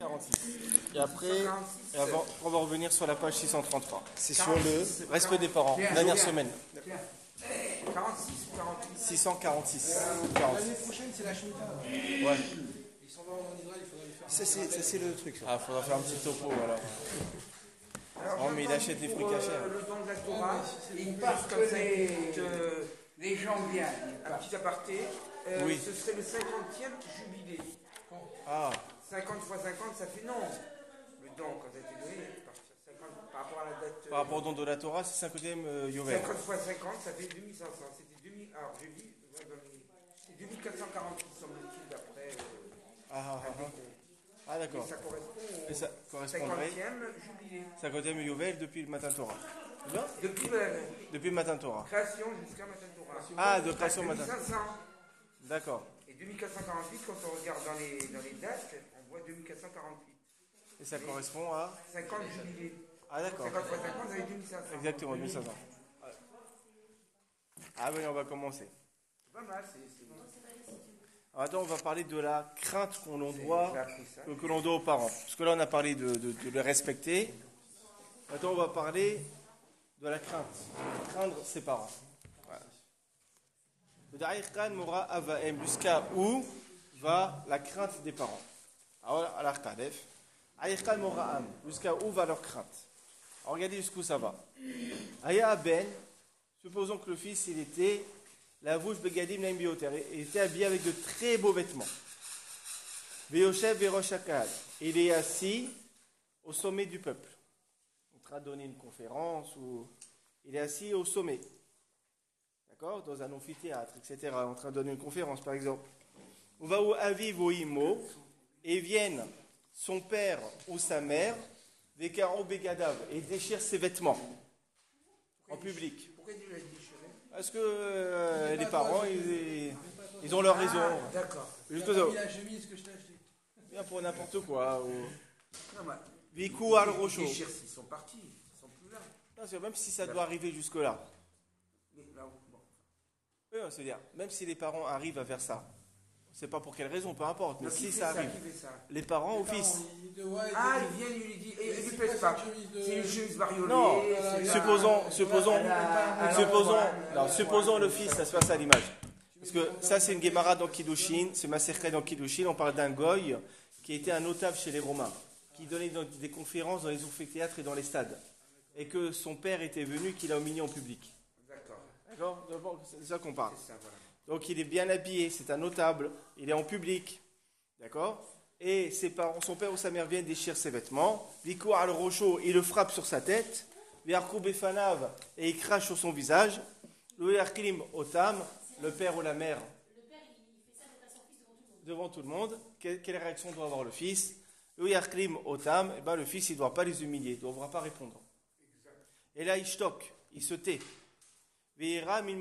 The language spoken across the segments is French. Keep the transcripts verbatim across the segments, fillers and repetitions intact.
quarante-six. Et après, et avant, on va revenir sur la page six cent trente-trois. C'est sur le respect des parents, dernière semaine. quarante-six ou quarante-huit six cent quarante-six. L'année prochaine, c'est la Shemitah. Ouais. Ils s'en vont en Israël, il faudra lui faire. Ça, c'est, ça, c'est le truc. Ça. Ah, faudra faire un petit topo, alors. Alors, oh, mais il achète des fruits cachés. Euh, le don de la Torah, Il part que les, les gens viennent. Un petit aparté. Euh, Oui. Ce serait le cinquantième jubilé. Ah, cinquante fois cinquante, ça fait non. Le don, quand ça a été donné, cinquante, par rapport à la date. par rapport au don de la Torah, c'est cinquantième euh, Yovel. cinquante fois cinquante, ça fait deux mille cinq cents. C'était deux mille. Alors, j'ai vu. C'était deux mille quatre cent quarante-huit, semble-t-il, d'après. Euh, Ah, ah, ah, ah. Ah, et d'accord. ça correspond Et au ça correspondrait cinquantième jubilé. cinquantième Yovel depuis le matin Torah. C'est bien? Depuis la Depuis le matin Torah. création jusqu'à Matan Torah. Ah, de création matin. deux mille cinq cents. D'accord. Et deux mille quatre cent quarante-huit, quand on regarde dans les, dans les dates, on voit deux mille quatre cent quarante-huit. Et ça correspond à. cinquante jubilés. Ah, d'accord. cinquante fois cinquante, vous avez deux mille cinq cents. Exactement, deux mille cinq cents. Ah, oui, on va commencer. C'est pas mal, c'est. c'est bon. Alors, maintenant, on va parler de la crainte qu'on l'on doit, J'ai appris ça. que, que l'on doit aux parents. Parce que là, on a parlé de, de, de le respecter. Maintenant, on va parler de la crainte. De craindre ses parents. Voilà. Jusqu'à où va la crainte des parents? Alors, jusqu'à où va leur crainte? Alors, regardez jusqu'où ça va. Aya Ben, supposons que le fils, il était la bouche begadim naim bioter, il était habillé avec de très beaux vêtements. Veoshev veroshakad, il est assis au sommet du peuple. En train de donner une conférence ou il est assis au sommet. D'accord? Dans un amphithéâtre, et cetera. En train de donner une conférence, par exemple. On va où aviv ou imo, et viennent son père ou sa mère, vekaro begadav, et déchire ses vêtements en public. Pourquoi Dieu l'a déchiré? Parce que euh, les parents, ils, ils ont leur raison. Ah, d'accord. Juste T'as ça. pas mis la chemise que je t'ai achetée. Bien pour n'importe quoi. Ou... Non, mais. Vikou al Les rocho. déchirés, ils sont partis. Ils sont plus là. Non, c'est- Même si ça doit arriver jusque-là. Mais là, bon. Oui, on se dire, même si les parents arrivent à faire ça, c'est pas pour quelle raison, peu importe. Mais Non, si qui fait ça ça, arrive, qui fait ça? les parents ou Les fils. parents, ils- ils- ouais, Ah, ils- il vient, il lui dit. Et Mais il lui c'est pèse pas pas. une chemise de- C'est une chemise bariolée. Non, c'est- supposons, supposons, à la- supposons, à la- non, supposons le fils, ça se passe à l'image. Parce que ça, c'est une Gemara dans Kiddushin, c'est Maserhet dans Kiddushin, on parle d'un goy qui était un notable chez les Romains, qui donnait dans- des conférences dans les amphithéâtres et dans les stades. Et que son père était venu, qu'il a humilié en public. D'accord. D'accord? D'abord, c'est de ça qu'on parle. C'est ça, voilà. Donc il est bien habillé, c'est un notable, il est en public. D'accord? Et ses parents, son père ou sa mère viennent déchirer ses vêtements. Vikou al rocho, il le frappe sur sa tête. Viarkou befanav, et il crache sur son visage. Le yarkilim otam, le père ou la mère. Devant tout le monde. Quelle, quelle réaction doit avoir le fils? Le yarkilim otam, et ben le fils il ne doit pas les humilier, il ne devra pas répondre. Et là il stocke, il se tait. Il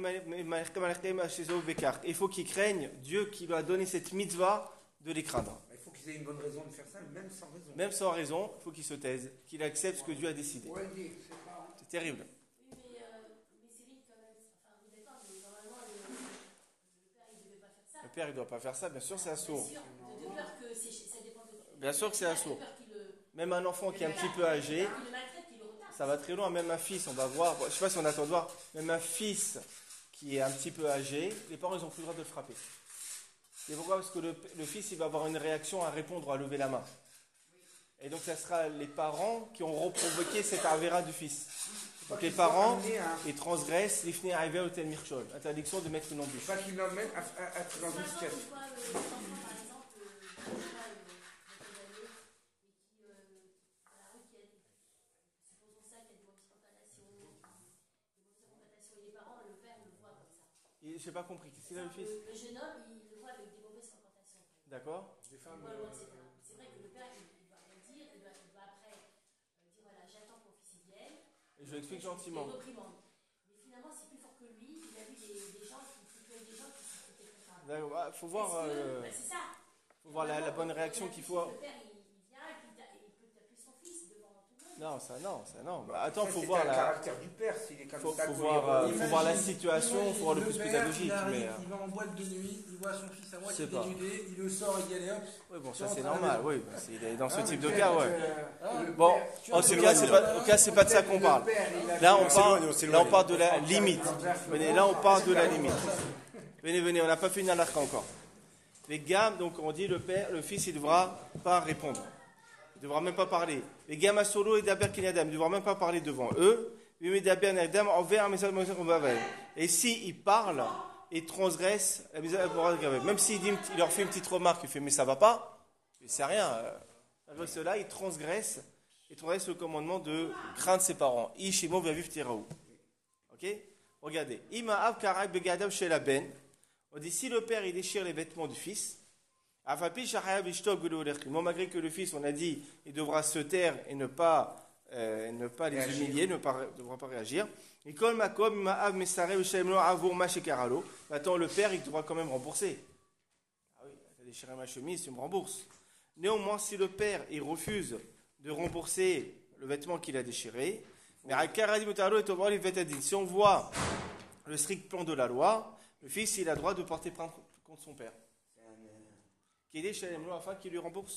faut qu'il craigne Dieu qui lui a donné cette mitzvah de les craindre. Il faut qu'ils aient une bonne raison de faire ça, même sans raison. Même sans raison, il faut qu'il se taise, qu'il accepte ce que Dieu a décidé. Ouais, dire, c'est pas. C'est terrible. Oui, mais, euh, mais Cyril, quand même, enfin, vous d'accord, mais normalement, le, le père, il ne devait pas faire ça. Le père, il ne doit pas faire ça, bien sûr, c'est un sourd. Bien sûr, de, de peur que c'est, ça dépend de. Bien sûr que c'est un sourd. De peur qu'il le, Même un enfant qui est un petit peu âgé, qu'il le maltraite, qu'il le retarde. ça va très loin. Même un fils, on va voir, bon, je ne sais pas si on attend de voir, même un fils qui est un petit peu âgé, les parents, ils n'ont plus le droit de le frapper. Et pourquoi? Parce que le, le fils, il va avoir une réaction à répondre, à lever la main. Et donc, ça sera les parents qui auront provoqué cette avéra du fils. Donc, les parents, ils transgressent l'ifne arrivé au tel mirchol, interdiction de mettre une embûche. Pas qu'ils l'emmènent à, à, à être dans une situation. Soit euh, les enfants, par exemple, euh, je sais pas, euh, quelques années, et qui, euh, à la rue, qui a des, supposons ça, qu'il y a des mauvaises connotations, des mauvaises connotations, et les parents, le père, le voit comme ça. Je n'ai pas compris. Qu'est-ce qu'il a le fils? Le, le jeune homme, il le voit avec des mauvaises fréquentations. D'accord? Des femmes. Ouais, ouais, et cetera. C'est vrai que le père, il ne doit rien dire, il doit, il doit après euh, dire voilà, j'attends que mon fils y vienne. Et je l'explique Et gentiment. reprimande. Mais finalement, c'est plus fort que lui, il a vu des, des gens qui tuaient des gens qui s'étaient fait ça. Il faut voir, Est-ce que- euh, bah, c'est ça. faut voir la, la bonne réaction qu'il faut. Le père, il, il vient et puis il, ta- il peut taper son fils devant tout le monde. Non, ça non, ça non. Bah, attends, Ça, faut c'est voir un la. caractère du père, s'il est comme Faut, ça. faut tous voir, les euh, jours. faut voir la Imagine- situation, imagine faut voir le plus père, pédagogique. Il arrive, Mais, euh, il va en boîte de nuit, il voit son fils à moitié Je sais pas. dénudé, il le sort, il dit allez hop. ouais, bon, Tu ça rentres c'est à la normal, maison. oui. bah, c'est- Dans ce Ah, type mais de c'est cas, que, ouais. euh, le Bon, père- en tout cas, c'est pas, au cas, c'est pas de ça qu'on parle. Là, on parle, là, on parle de la limite. Venez, là, on parle de la limite. Venez, venez, on n'a pas fait une halakha encore. Les gammes, donc on dit le père, le fils, il ne devra pas répondre. Il ne devra même pas parler. Les gammes à solo et d'aber kinadam, il ne devra même pas parler devant eux. Et si il parle, il transgresse, même s'il dit, il leur fait une petite remarque, il fait mais ça va pas, mais c'est rien. Avec cela, il transgresse, il transgresse le commandement de craindre ses parents. Ishimo va vivre tiraou. Ok? Regardez. Ima av karak begadam chez la ben. On dit si le père il déchire les vêtements du fils, bon, malgré que le fils, on a dit, il devra se taire et ne pas, euh, ne pas les Réagir. humilier, ne pas, devra pas réagir. Maintenant, le père, il devra quand même rembourser. Ah oui, tu as déchiré ma chemise, tu me rembourses. Néanmoins, si le père, il refuse de rembourser le vêtement qu'il a déchiré, si on voit le strict plan de la loi, le fils, il a le droit de porter plainte contre son père. Qu'il est chez les mots afin qu'il lui rembourse.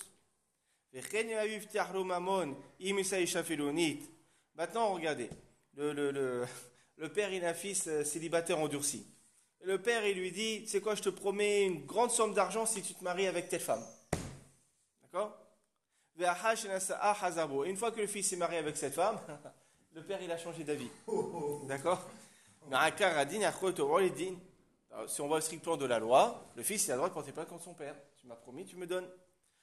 Maintenant, regardez, le, le, le, le père, il a un fils célibataire endurci. Et le père, il lui dit, tu sais quoi, je te promets une grande somme d'argent si tu te maries avec telle femme. D'accord? Et une fois que le fils est marié avec cette femme, le père, il a changé d'avis. D'accord? Si on voit le strict plan de la loi, le fils il a le droit de porter plainte contre son père. Tu m'as promis, tu me donnes.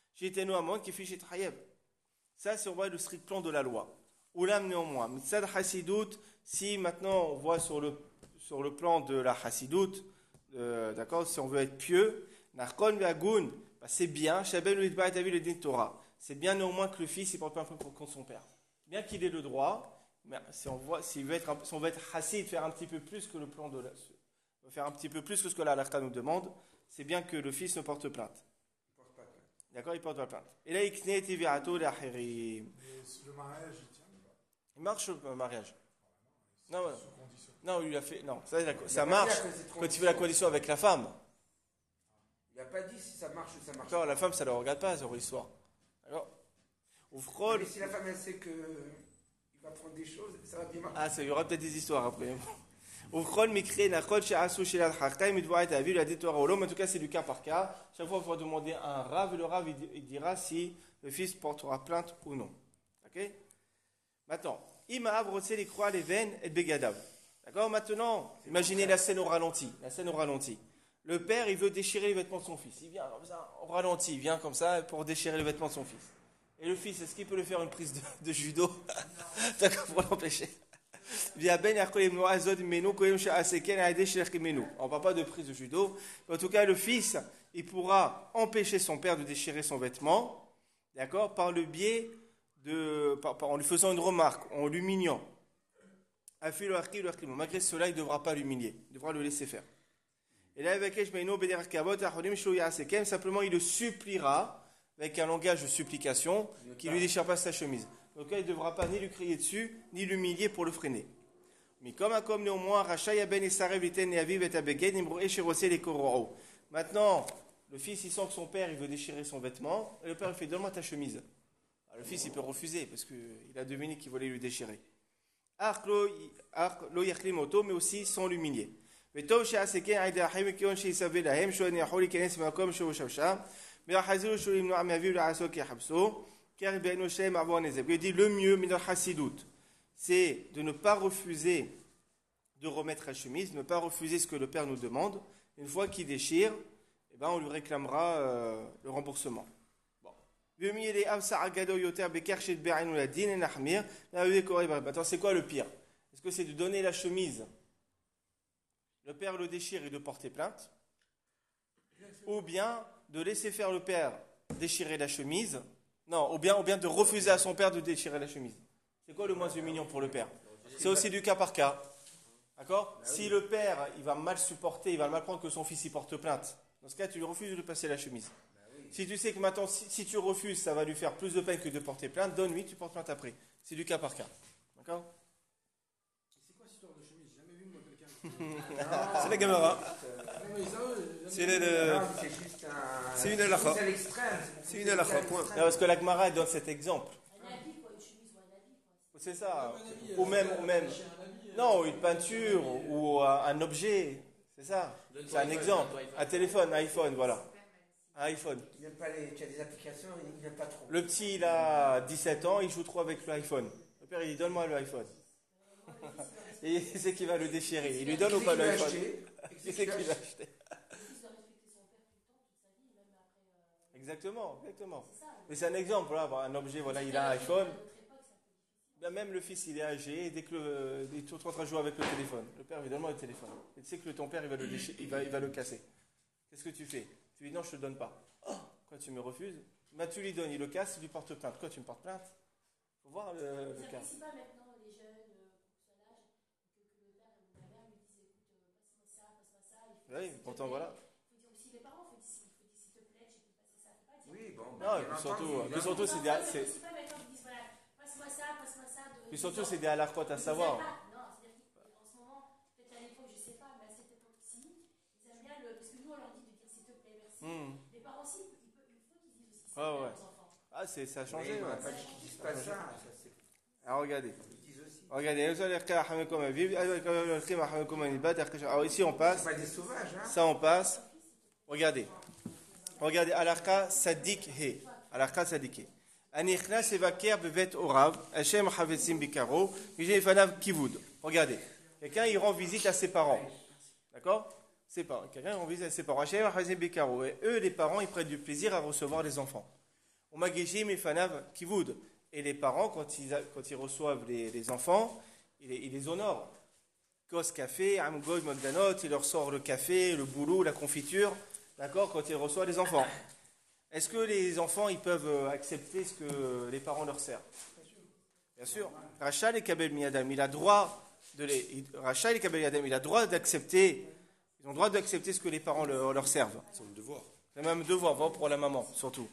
Ça, c'est on voit le strict plan de la loi. Oulam néanmoins. Si maintenant on voit sur le, sur le plan de la chassidoute, euh, d'accord, si on veut être pieux, c'est bien, c'est bien néanmoins que le fils il porte plainte contre son père. Bien qu'il ait le droit, mais si on voit, s'il veut être, si on veut être chassid, faire un petit peu plus que le plan de la, faire un petit peu plus que ce que la halakha nous demande, c'est bien que le fils ne porte plainte. D'accord, il porte pas plainte. Et là, il knet tivirato l'ahirim. Le mariage, il tient ou pas? Il marche le mariage. Non, ouais. Non, il a fait. Non, ça, la- ça pas marche dit à cause des quand il fait la condition avec la femme. Il n'a pas dit si ça marche ou ça marche D'accord, la femme, ça ne le regarde pas, cette histoire. D'accord. Ou pas. frôle. Mais si la femme elle sait qu'il va prendre des choses, ça va bien marcher. Ah, ça, il y aura peut-être des histoires après. Ou frôle, mikri, nachol, she'asu, she'lal, hakta, il doit être à vue, la détoire au l'homme. En tout cas, c'est du cas par cas. Chaque fois, il faut demander à un rave, et le rave, il di- il dira si le fils portera plainte ou non. Ok. Maintenant, Imaav rotsé les croix, les veines et le begadav. D'accord. Maintenant, imaginez la scène au ralenti. La scène au ralenti. Le père, il veut déchirer les vêtements de son fils. Il vient comme ça, au ralenti, il vient comme ça pour déchirer les vêtements de son fils. Et le fils, est-ce qu'il peut lui faire une prise de, de judo? D'accord, pour l'empêcher. On ne parle pas de prise de judo. En tout cas, le fils, il pourra empêcher son père de déchirer son vêtement, d'accord, par le biais de, par, par- en lui faisant une remarque, en l'humiliant. Malgré cela, il ne devra pas l'humilier, il devra le laisser faire. Et là, simplement, il le suppliera avec un langage de supplication qui ne lui déchire pas sa chemise. Donc là, il ne devra pas ni lui crier dessus, ni l'humilier pour le freiner. Mais comme un comme néanmoins, maintenant, le fils, il sent que son père, il veut déchirer son vêtement, et le père, il fait, donne-moi ta chemise. Alors, le fils, il peut refuser, parce qu'il a deviné qu'il voulait lui déchirer. Arc lo lo yachlim auto, mais aussi sans l'humilier. וטוב שעסקן על ידי אחים וכיון שיסווה להם שהוא יכול להיכנס במקום שהוא שב שם ויחזירו שהוא למנוע מאביו לעשות כי יחפשו car בעינו שלהם עבור הנזק. Il dit le mieux, mais dans le chassidoute, c'est de ne pas refuser de remettre la chemise, ne pas refuser ce que le père nous demande. Une fois qu'il déchire, eh ben, on lui réclamera euh, le remboursement. Attends, c'est quoi le pire? Est-ce que c'est de donner la chemise, le père le déchire et de porter plainte, ou bien de laisser faire le père déchirer la chemise, non, ou bien, ou bien de refuser à son père de déchirer la chemise? C'est quoi le moins humiliant pour le père? C'est aussi du cas par cas. D'accord? Si le père il va mal supporter, il va mal prendre que son fils y porte plainte, dans ce cas tu lui refuses de passer la chemise. Si tu sais que maintenant, si, si tu refuses, ça va lui faire plus de peine que de porter plainte, donne-lui, tu portes plainte après. C'est du cas par cas. D'accord? C'est quoi cette histoire de chemise? J'ai jamais vu moi quelqu'un. C'est la gamara. Non, mais ça, euh, C'est le- le- Non, c'est juste un. C'est une halakha. C'est à l'extrême. C'est une halakha, point. Non, parce que la Gemara elle donne cet exemple. Un habit, quoi, une chemise ou un habit, quoi. C'est ça. un habit, Ou euh, même, ou même. chez un habit, euh, Non, une peinture ou un, un objet. C'est ça. C'est un exemple. Un téléphone, un iPhone, voilà. Un iPhone. Il n'aime pas les. Tu as des applications, il n'aime pas trop. Le petit, il a dix-sept ans, il joue trop avec l'iPhone. Le père, il dit donne-moi l'iPhone. Et il sait qu'il va le déchirer. Il lui donne ou pas Qui l'a l'iPhone? acheté Il sait qu'il l'a acheté. Il doit respecter son père tout le temps, toute sa vie, même après. euh, Exactement, exactement. C'est ça. Mais c'est un exemple, voilà, bon, un objet, voilà, il a un iPhone. À notre époque, c'est un peu difficile. Bien, même le fils, il est âgé, et dès que le, il est tout en train de jouer avec le téléphone, le père lui donne-moi le téléphone. Et tu sais que ton père, il va le déchirer, il va, il va le casser. Qu'est-ce que tu fais? Tu lui dis non, je te le donne pas. Oh, quoi, tu me refuses? Ben, tu lui donnes, il le casse, il lui porte plainte. Quoi, tu me portes plainte? Faut voir le, le Ça cas. apprécie pas maintenant les jeunes, euh, pour son âge, que, que le père ou la mère lui dise écoute, euh, passe-moi ça, passe-moi ça. Il faut Oui, s'il te pourtant, plaît. voilà. Il faut dire aussi les parents, il faut dire, il faut dire s'il te plaît, j'ai pu passer ça. Faut pas dire. Oui, bon. Non, et bien puis surtout, entendu, puis surtout, c'est Non, des, ça c'est- apprécie pas maintenant qu'ils disent voilà, passe-moi ça, passe-moi ça. De, puis surtout, c'est des halachot à savoir. Non, c'est-à-dire qu'en ce moment, peut-être à l'époque, je sais pas, mais à cette époque-ci, ils aiment bien le. Parce que nous, on leur dit de dire s'il te plaît, merci. Hmm. Les parents aussi, il, peut, il faut qu'ils disent aussi s'il te Ouais, plaît ouais. aux enfants. Ah, c'est, ça a Oui, changé. on n'a Ouais. pas dit qu'ils disent pas ça. ça c'est- Alors, regardez. Ils disent aussi. Regardez. Alors, ici, on passe. C'est pas des sauvages, hein. Ça, on passe. Regardez. Regardez. Alakha Sadik He. Alakha Sadik He. Anichna Sevaker Bevet Orav. Hashem Havetzim Bikaro. Vijay Fanav Kivud. Regardez. Quelqu'un, il rend visite à ses parents. D'accord? Ses parents. Quelqu'un rend visite à ses parents. Hashem Havetzim Bikaro. Et eux, les parents, ils prennent du plaisir à recevoir les enfants. On m'a gagé mes Fanav Kivud. Et les parents, quand ils, quand ils reçoivent les, les enfants, ils les, ils les honorent. Kos café, amgoy magdanot, il leur sort le café, le boulot, la confiture, d'accord, quand ils reçoivent les enfants. Est-ce que les enfants, ils peuvent euh, accepter ce que les parents leur servent? Bien sûr. Rachel et Kabel Miadam, il a droit de les, il- Rachel et Kabel Miadam, il a droit d'accepter, ils ont droit d'accepter ce que les parents leur, leur servent. C'est un devoir. C'est même devoir, voir pour la maman, surtout.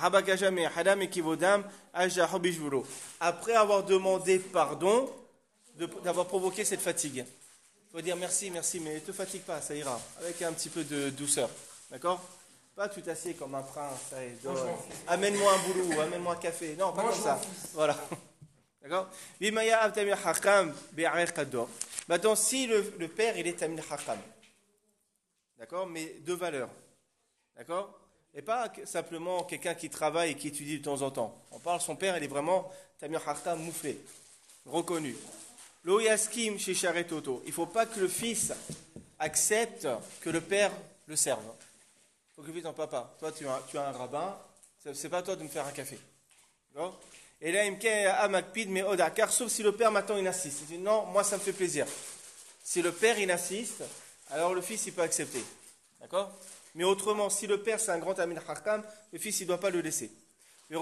Après avoir demandé pardon de- d'avoir provoqué cette fatigue. Il faut dire merci, merci, mais ne te fatigue pas, ça ira. Avec un petit peu de douceur. D'accord? Pas tu t'assieds comme un prince. Allez, dors. Amène-moi un boulot, amène-moi un café. Non, pas comme ça. Voilà. D'accord? Bimaya Abtamir Hakam Be'arech Kador. Maintenant, si le, le père, il est Tamil Hakam. D'accord? Mais de valeur. D'accord? Et pas que- simplement quelqu'un qui travaille et qui étudie de temps en temps. On parle, son père, il est vraiment Tamir Hakam mouflé, reconnu. Lo yaskim chez Charetoto. Il ne faut pas que le fils accepte que le père le serve. Il faut que le fils dise, non, papa, toi tu as, tu as un rabbin, c'est c'est pas à toi de me faire un café. D'accord? Et là, il me dit, amakpid, mais odakar, sauf si le père maintenant il insiste. Il dit, non, moi ça me fait plaisir. Si le père il insiste, alors le fils il peut accepter. D'accord? Mais autrement, si le père c'est un grand Amin Hakam, le fils il ne doit pas le laisser. Même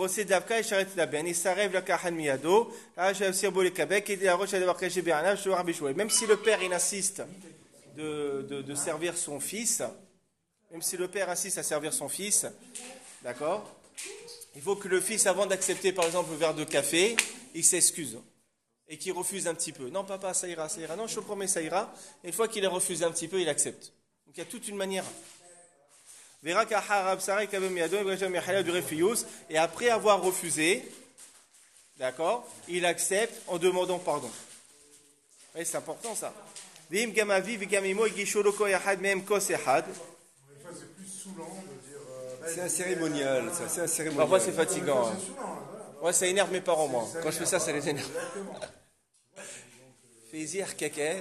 si le père il insiste de, de, de servir son fils, même si le père insiste à servir son fils, d'accord, il faut que le fils, avant d'accepter par exemple le verre de café, il s'excuse et qu'il refuse un petit peu. Non papa, ça ira, ça ira. Non, je te promets, ça ira. Et une fois qu'il a refusé un petit peu, il accepte. Donc il y a toute une manière. Et après avoir refusé, d'accord, il accepte en demandant pardon. Oui, c'est important ça. Des fois, c'est plus saoulant de dire. euh, C'est un cérémonial, ça, c'est un cérémonial. Parfois c'est fatigant. hein. C'est saoulant, hein, voilà. Moi, ça énerve mes parents, moi. Quand je fais ça, ça les énerve. Exactement. Fais-y, caca.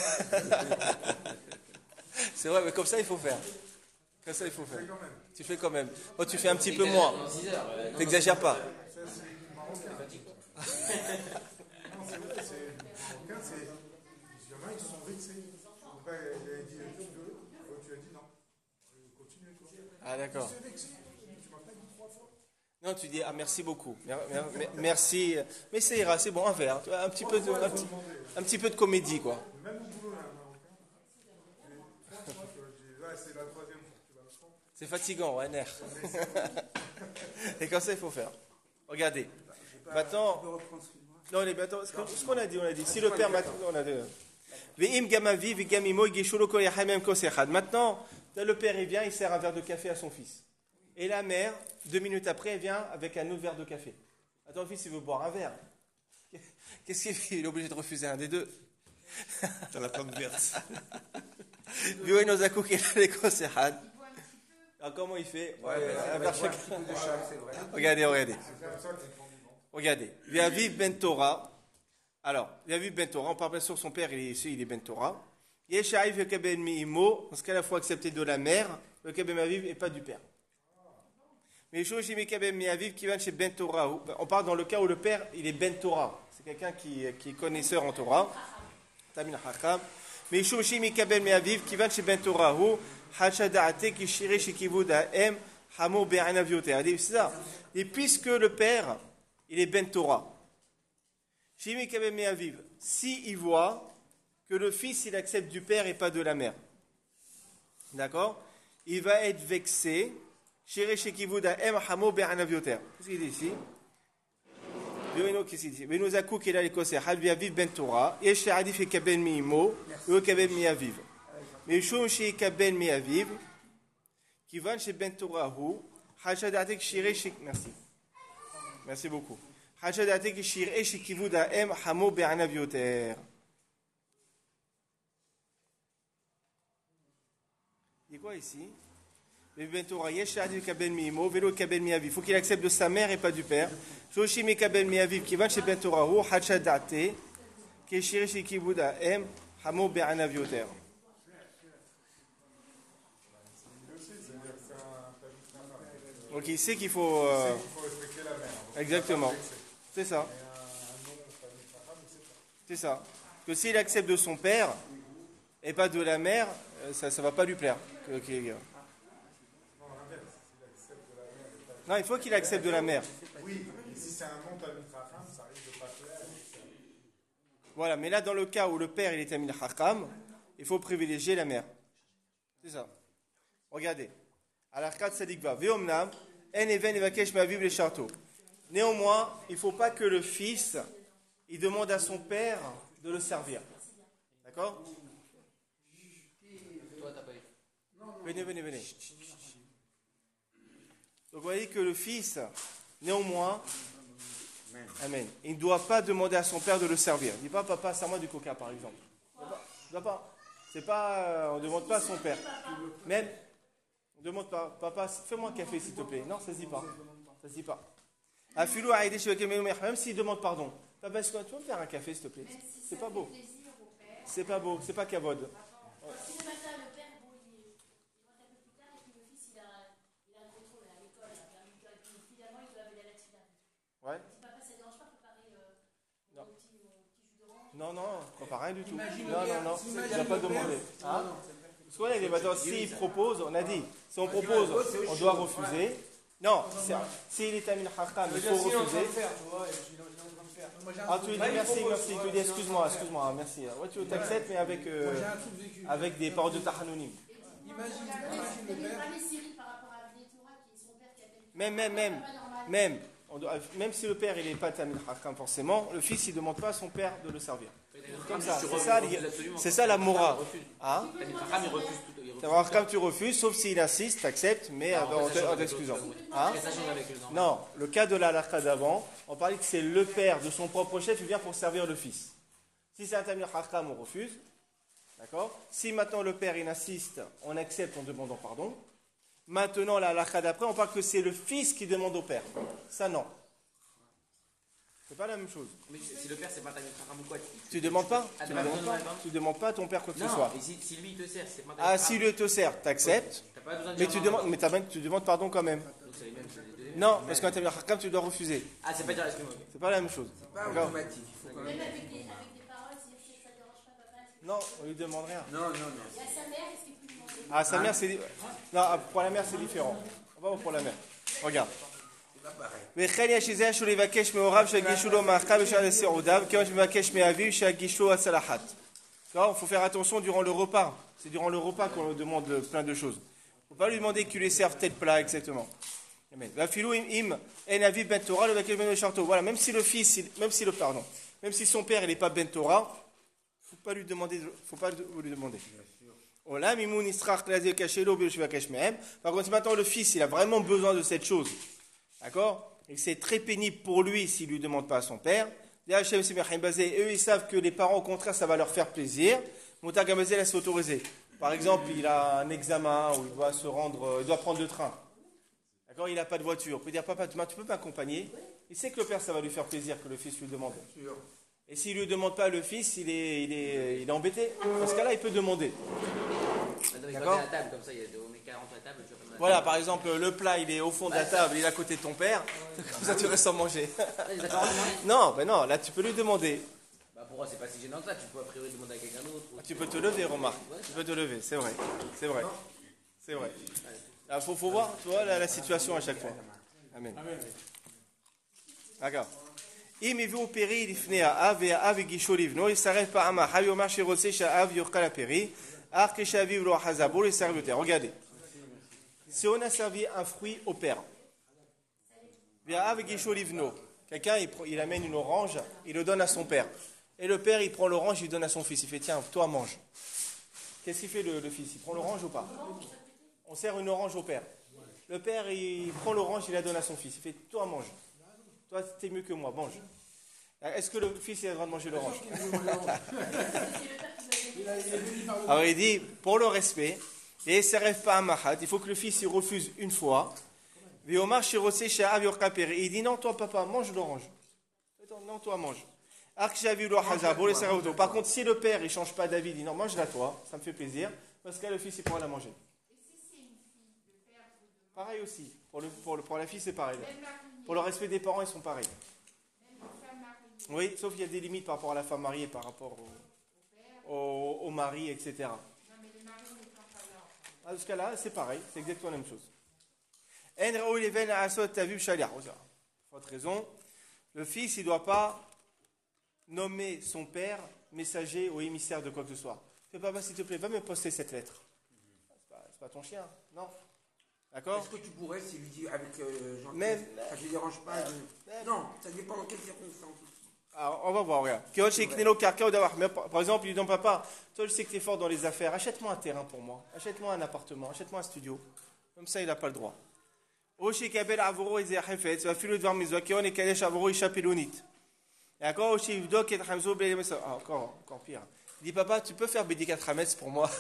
C'est vrai, mais comme ça, il faut faire. Comme ça, il faut faire. Quand même. Tu fais quand même. Oh, tu fais un petit peu moins. T'exagères pas. Ça, c'est marocain. Non, c'est vrai, c'est. Marocain, c'est. Il y en a, ils se sont vexés. Après, il a dit tu veux. Oh, tu as dit non. Euh, Continue, toi. Ah, d'accord. C'est vexé. Tu m'as pas dit trois fois. Non, tu dis, ah, merci beaucoup. Mer- mer- mer- Merci. Mais ça ira, c'est bon, un verre. Tu vois, Un petit peu de, un petit, un petit peu de comédie, quoi. Même au boulot, là, un marocain. Et trois fois, tu vois, je dis, ouais, c'est la troisième fois que tu vas le prendre. C'est fatigant, ouais, nerf. Et comme ça, il faut faire. Regardez. Maintenant, non, les bâtons, ce qu'on ce qu'on a dit, on a dit, si le père maintenant, on a dit, Ve'im gamavi, ve'gamimo, ygeshulo kol yachamem kosechad. Maintenant, le père, il vient, il sert un verre de café à son fils. Et la mère, deux minutes après, elle vient avec un autre verre de café. Attends, le fils, il veut boire un verre. Qu'est-ce qu'il fait? Il est obligé de refuser un des deux. Dans la pomme verte. Ve'oinozaku kelale kosechad. Alors, comment il fait? Ouais, Euh, mais un ça verre va chaque- être un petit peu de chaque, c'est vrai. Regardez, regardez. C'est comme ça qu'ils font vivant. Regardez. Viaviv ben Torah. Alors, Viaviv ben Torah, on parle bien sûr de son père, il est ici, il est ben Torah. Yeshaïv yekabel mi'imo, dans ce cas-là, il faut accepter de la mère, le kabel mi'aviv et pas du père. Mais Shoshim yekabel mi'aviv qui vient chez ben Torah. On parle dans le cas où le père, il est ben Torah. C'est quelqu'un qui, qui est connaisseur en Torah. Tamin Hakam. Mais Shoshim yekabel mi'aviv qui vient chez ben Torah. Hachada'ate ki shire shikivud ha'em hamo be'anav yoter. C'est ça. Et puisque le père, il est ben Torah. Shimi kabem me'aviv. Si il voit que le fils, il accepte du père et pas de la mère. D'accord? Il va être vexé. Shire shekivud ha'em hamo be'anav yoter. Qu'est-ce qu'il dit ici? Qu'est-ce qu'il dit? Venozaku kela lekose had viaviv ben Torah. Yesh adif ekabel mi'imo. Ve kabel me'aviv. Mais shum shi kabel me'aviv. Qui va chez ben Torah hu. Hachadatek shire shek. Merci. Merci beaucoup. Hachadatek shire shekivud ha'em hamo be'anav yoter. Il dit quoi ici? Il faut qu'il accepte de sa mère et pas du père. Qui va chez Ben Torah, Hachadate, qui shire shekivud ha'em hamo be'anav yoter. Donc il sait qu'il faut. euh, Il faut respecter la mère. Donc, Exactement. il faut pas C'est ça. vexer. Mais un- un nom, famille, femme, c'est ça. C'est ça. Que s'il accepte de son père et pas de la mère, euh, ça ne va pas lui plaire. Que- que- Non, l'inverse. S'il accepte de la mère et pas de- Non, il faut qu'il accepte de la mère. Oui, mais si c'est un nom Talmid Chacham, ça risque de pas plaire. Voilà, mais là, dans le cas où le père il est Tamil Chacham, il faut privilégier la mère. C'est ça. Regardez. Al-Arkat Sadikva. Veomnam, en even evakesh ma'aviv le charto. Néanmoins, il ne faut pas que le fils il demande à son père de le servir. D'accord? Venez, venez, venez. Donc vous voyez que le fils, néanmoins, Amen. Il ne doit pas demander à son père de le servir. Il ne dit pas, papa, serre-moi du coca, par exemple. Il ne doit pas. C'est pas, euh, on ne demande pas à son père. Même, on ne demande pas, papa, fais-moi un café, s'il te plaît. Non, ça ne se dit pas. Ça ne se dit pas. Afilou a aidé chez même s'il demande pardon. Papa, est-ce que tu peux me faire un café, s'il te plaît? C'est pas beau. C'est pas beau, c'est pas kavod. Si le matin, le père, bon, il, il rentre un peu plus tard, et puis le fils, il a, il a un contrôle à l'école, à faire l'école, et puis finalement, il doit aller à la tfila. Ouais. Si papa, ça ne dérange pas, préparer euh, Non. mon petit, mon petit jus d'orange. Non, non, pas rien du tout. Imagine Non, le non, père, non, imagine il n'a pas le père. demandé. Non, Hein? non, c'est- Soit il est maintenant, s'il propose, on a dit, si on propose, on doit refuser. Non, c'est- s'il est Tamil Chacham, il faut refuser. Moi, j'ai un Ah, truc- tu lui dis Là, il merci, propose, merci, tu ouais, lui dis c'est excuse-moi, un- excuse-moi, merci. Ouais, tu t'acceptes, mais avec, euh, Moi, j'ai un truc vécu. avec des paroles de Tahanonim. Imagine, Il imagine y le avait père. pas les Cyril par rapport à Abdel Torah, qui est son père qui appelle. Même, même, même, Pas normal. même, on doit- même si le père il n'est pas Tamil Chacham forcément, le fils il ne demande pas à son père de le servir. Comme ça, c'est ça, les- c'est ça la mora. Hein? il refuse tout. Il refuse. Alors, comme tu refuses, sauf s'il insiste, t'acceptes, mais Ah, en en fait, ça en change t'excusant. avec l'autre. Hein? Et ça change avec eux, non. Non, le cas de la halakha d'avant, on parlait que c'est le père de son propre chef, il vient pour servir le fils. Si c'est un Tamil Chacham, on refuse. D'accord? Si maintenant le père il insiste, on accepte en demandant pardon. Maintenant, la halakha d'après, on parle que c'est le fils qui demande au père. Ça, non. C'est pas la même chose. Mais si le père, c'est pas ta Chacham ou quoi Tu demandes pas? Ah, Tu non, demandes non, pas, non, non. tu demandes pas à ton père quoi que ce Non, soit. mais si, si lui il te sert, c'est pas ta Ah, Chacham. si lui te sert, t'acceptes. T'as pas besoin de Mais dire tu non, demandes, non. mais t'as même- tu demandes pardon quand même. Donc c'est les mêmes, c'est les deux. Non, parce qu'un Tamil Chacham, tu dois refuser. Ah, c'est pas dire, excuse-moi. ok. C'est pas la même chose. Pas D'accord? automatique. Il faut quand Même même. avec des, avec des paroles, si si ça ne dérange pas papa. si- Non, on lui demande rien. Non, non, non. Il y a sa mère, est-ce qu'il peut lui demander? Ah, sa mère, c'est. di- Non, ah, pour la mère, c'est différent. On va voir pour la mère. Regarde. C'est pas pareil. וכן יש איזה שהוא לבקש מהוריו שיגישו לו מאכל בשעת הסעודה, וכיוון שמבקש מאביו שיגישו הצלחת. Il faut faire attention durant le repas. C'est durant le repas qu'on demande plein de choses. faut pas lui demander qu'il lui serve tel plat exactement. Amen. Va filou im im en avi ben Torah le vakel ben charto. Voilà, même si le fils, il- même si le pardon, même si son père il n'est pas ben Torah, faut pas lui demander, faut pas lui demander. Ola mimoun israch klaze kachelo be shva kashmehem. Par contre, si maintenant le fils, il a vraiment besoin de cette chose, d'accord, et que c'est très pénible pour lui s'il lui demande pas à son père. Les Hachem Simachim Bazé, eux ils savent que les parents au contraire ça va leur faire plaisir. Moutagamazé laisse autoriser. Par exemple, il a un examen où il doit se rendre, il doit prendre le train. D'accord, il n'a pas de voiture. Il peut dire papa, tu ne peux m'accompagner. Il sait que le père ça va lui faire plaisir que le fils lui demande. Et s'il ne lui demande pas le fils, il est, il est, il est embêté. Dans ce cas-là, il peut demander. Attends, il D'accord. va à la table, comme ça, il y a on met quarante à la table, tu vas pas Voilà, par exemple, le plat il est au fond de la table, il est à côté de ton père. Comme ça, tu restes sans manger. les accords demandés. Non, ben non, là tu peux lui demander. Bah pourquoi c'est pas si gênant que ça, tu peux a priori demander à quelqu'un d'autre. ou- Tu peux te lever, remarque. Tu peux te lever, c'est vrai. C'est vrai. C'est vrai. Il faut, faut voir, tu vois, la, la situation à chaque fois. Amen. D'accord. אם הביאו פרי לפני האב והאב הגישו לבנו, ישרף פעם אחת ויאמר שרוצה שהאב יאכל הפרי, אך כשאביו לא אחז בו, ישרף יותר. Regardez. Si on a servi un fruit au père, והאב הגישו לבנו, quelqu'un il, il amène une orange, il le donne à son père. Et le père il prend l'orange, il donne à son fils. Il fait tiens, toi mange. Qu'est-ce qu'il fait le, le fils? Il prend l'orange ou pas? On sert une orange au père. Le père il prend l'orange, il la donne à son fils. Il fait toi mange. Toi, t'es mieux que moi, mange. Est-ce que le fils il a le droit de manger l'orange? Alors il dit, pour le respect, et ça rêve pas à Mahat, il faut que le fils il refuse une fois. Il dit non, toi papa, mange l'orange. Non, toi mange. Par contre, si le père il change pas d'avis, il dit non, mange-la toi, ça me fait plaisir, parce que là, le fils il pourra la manger. Pareil aussi, pour, le, pour, le, pour la fille c'est pareil. Pour le respect des parents, ils sont pareils. Oui, sauf qu'il y a des limites par rapport à la femme mariée, par rapport au, au, au mari, et cetera. À ce cas-là, c'est pareil, c'est exactement la même chose. Pour votre raison, le fils, il ne doit pas nommer son père messager ou émissaire de quoi que ce soit. Fais papa, s'il te plaît, va me poster cette lettre. C'est pas, c'est pas ton chien, non. D'accord? Est-ce que tu pourrais, s'il lui dit avec euh, Jean Mais- ça ne te dérange pas de... Non, ça dépend dans quelles circonstances. Alors, on va voir, regarde. Mais par par exemple, il dit non, papa, toi, je sais que tu es fort dans les affaires, achète-moi un terrain pour moi, achète-moi un appartement, achète-moi un studio. Comme ça, il n'a pas le droit. D'accord? Ah, encore, encore pire. Il dit, papa, tu peux faire Bédikat Hametz pour moi?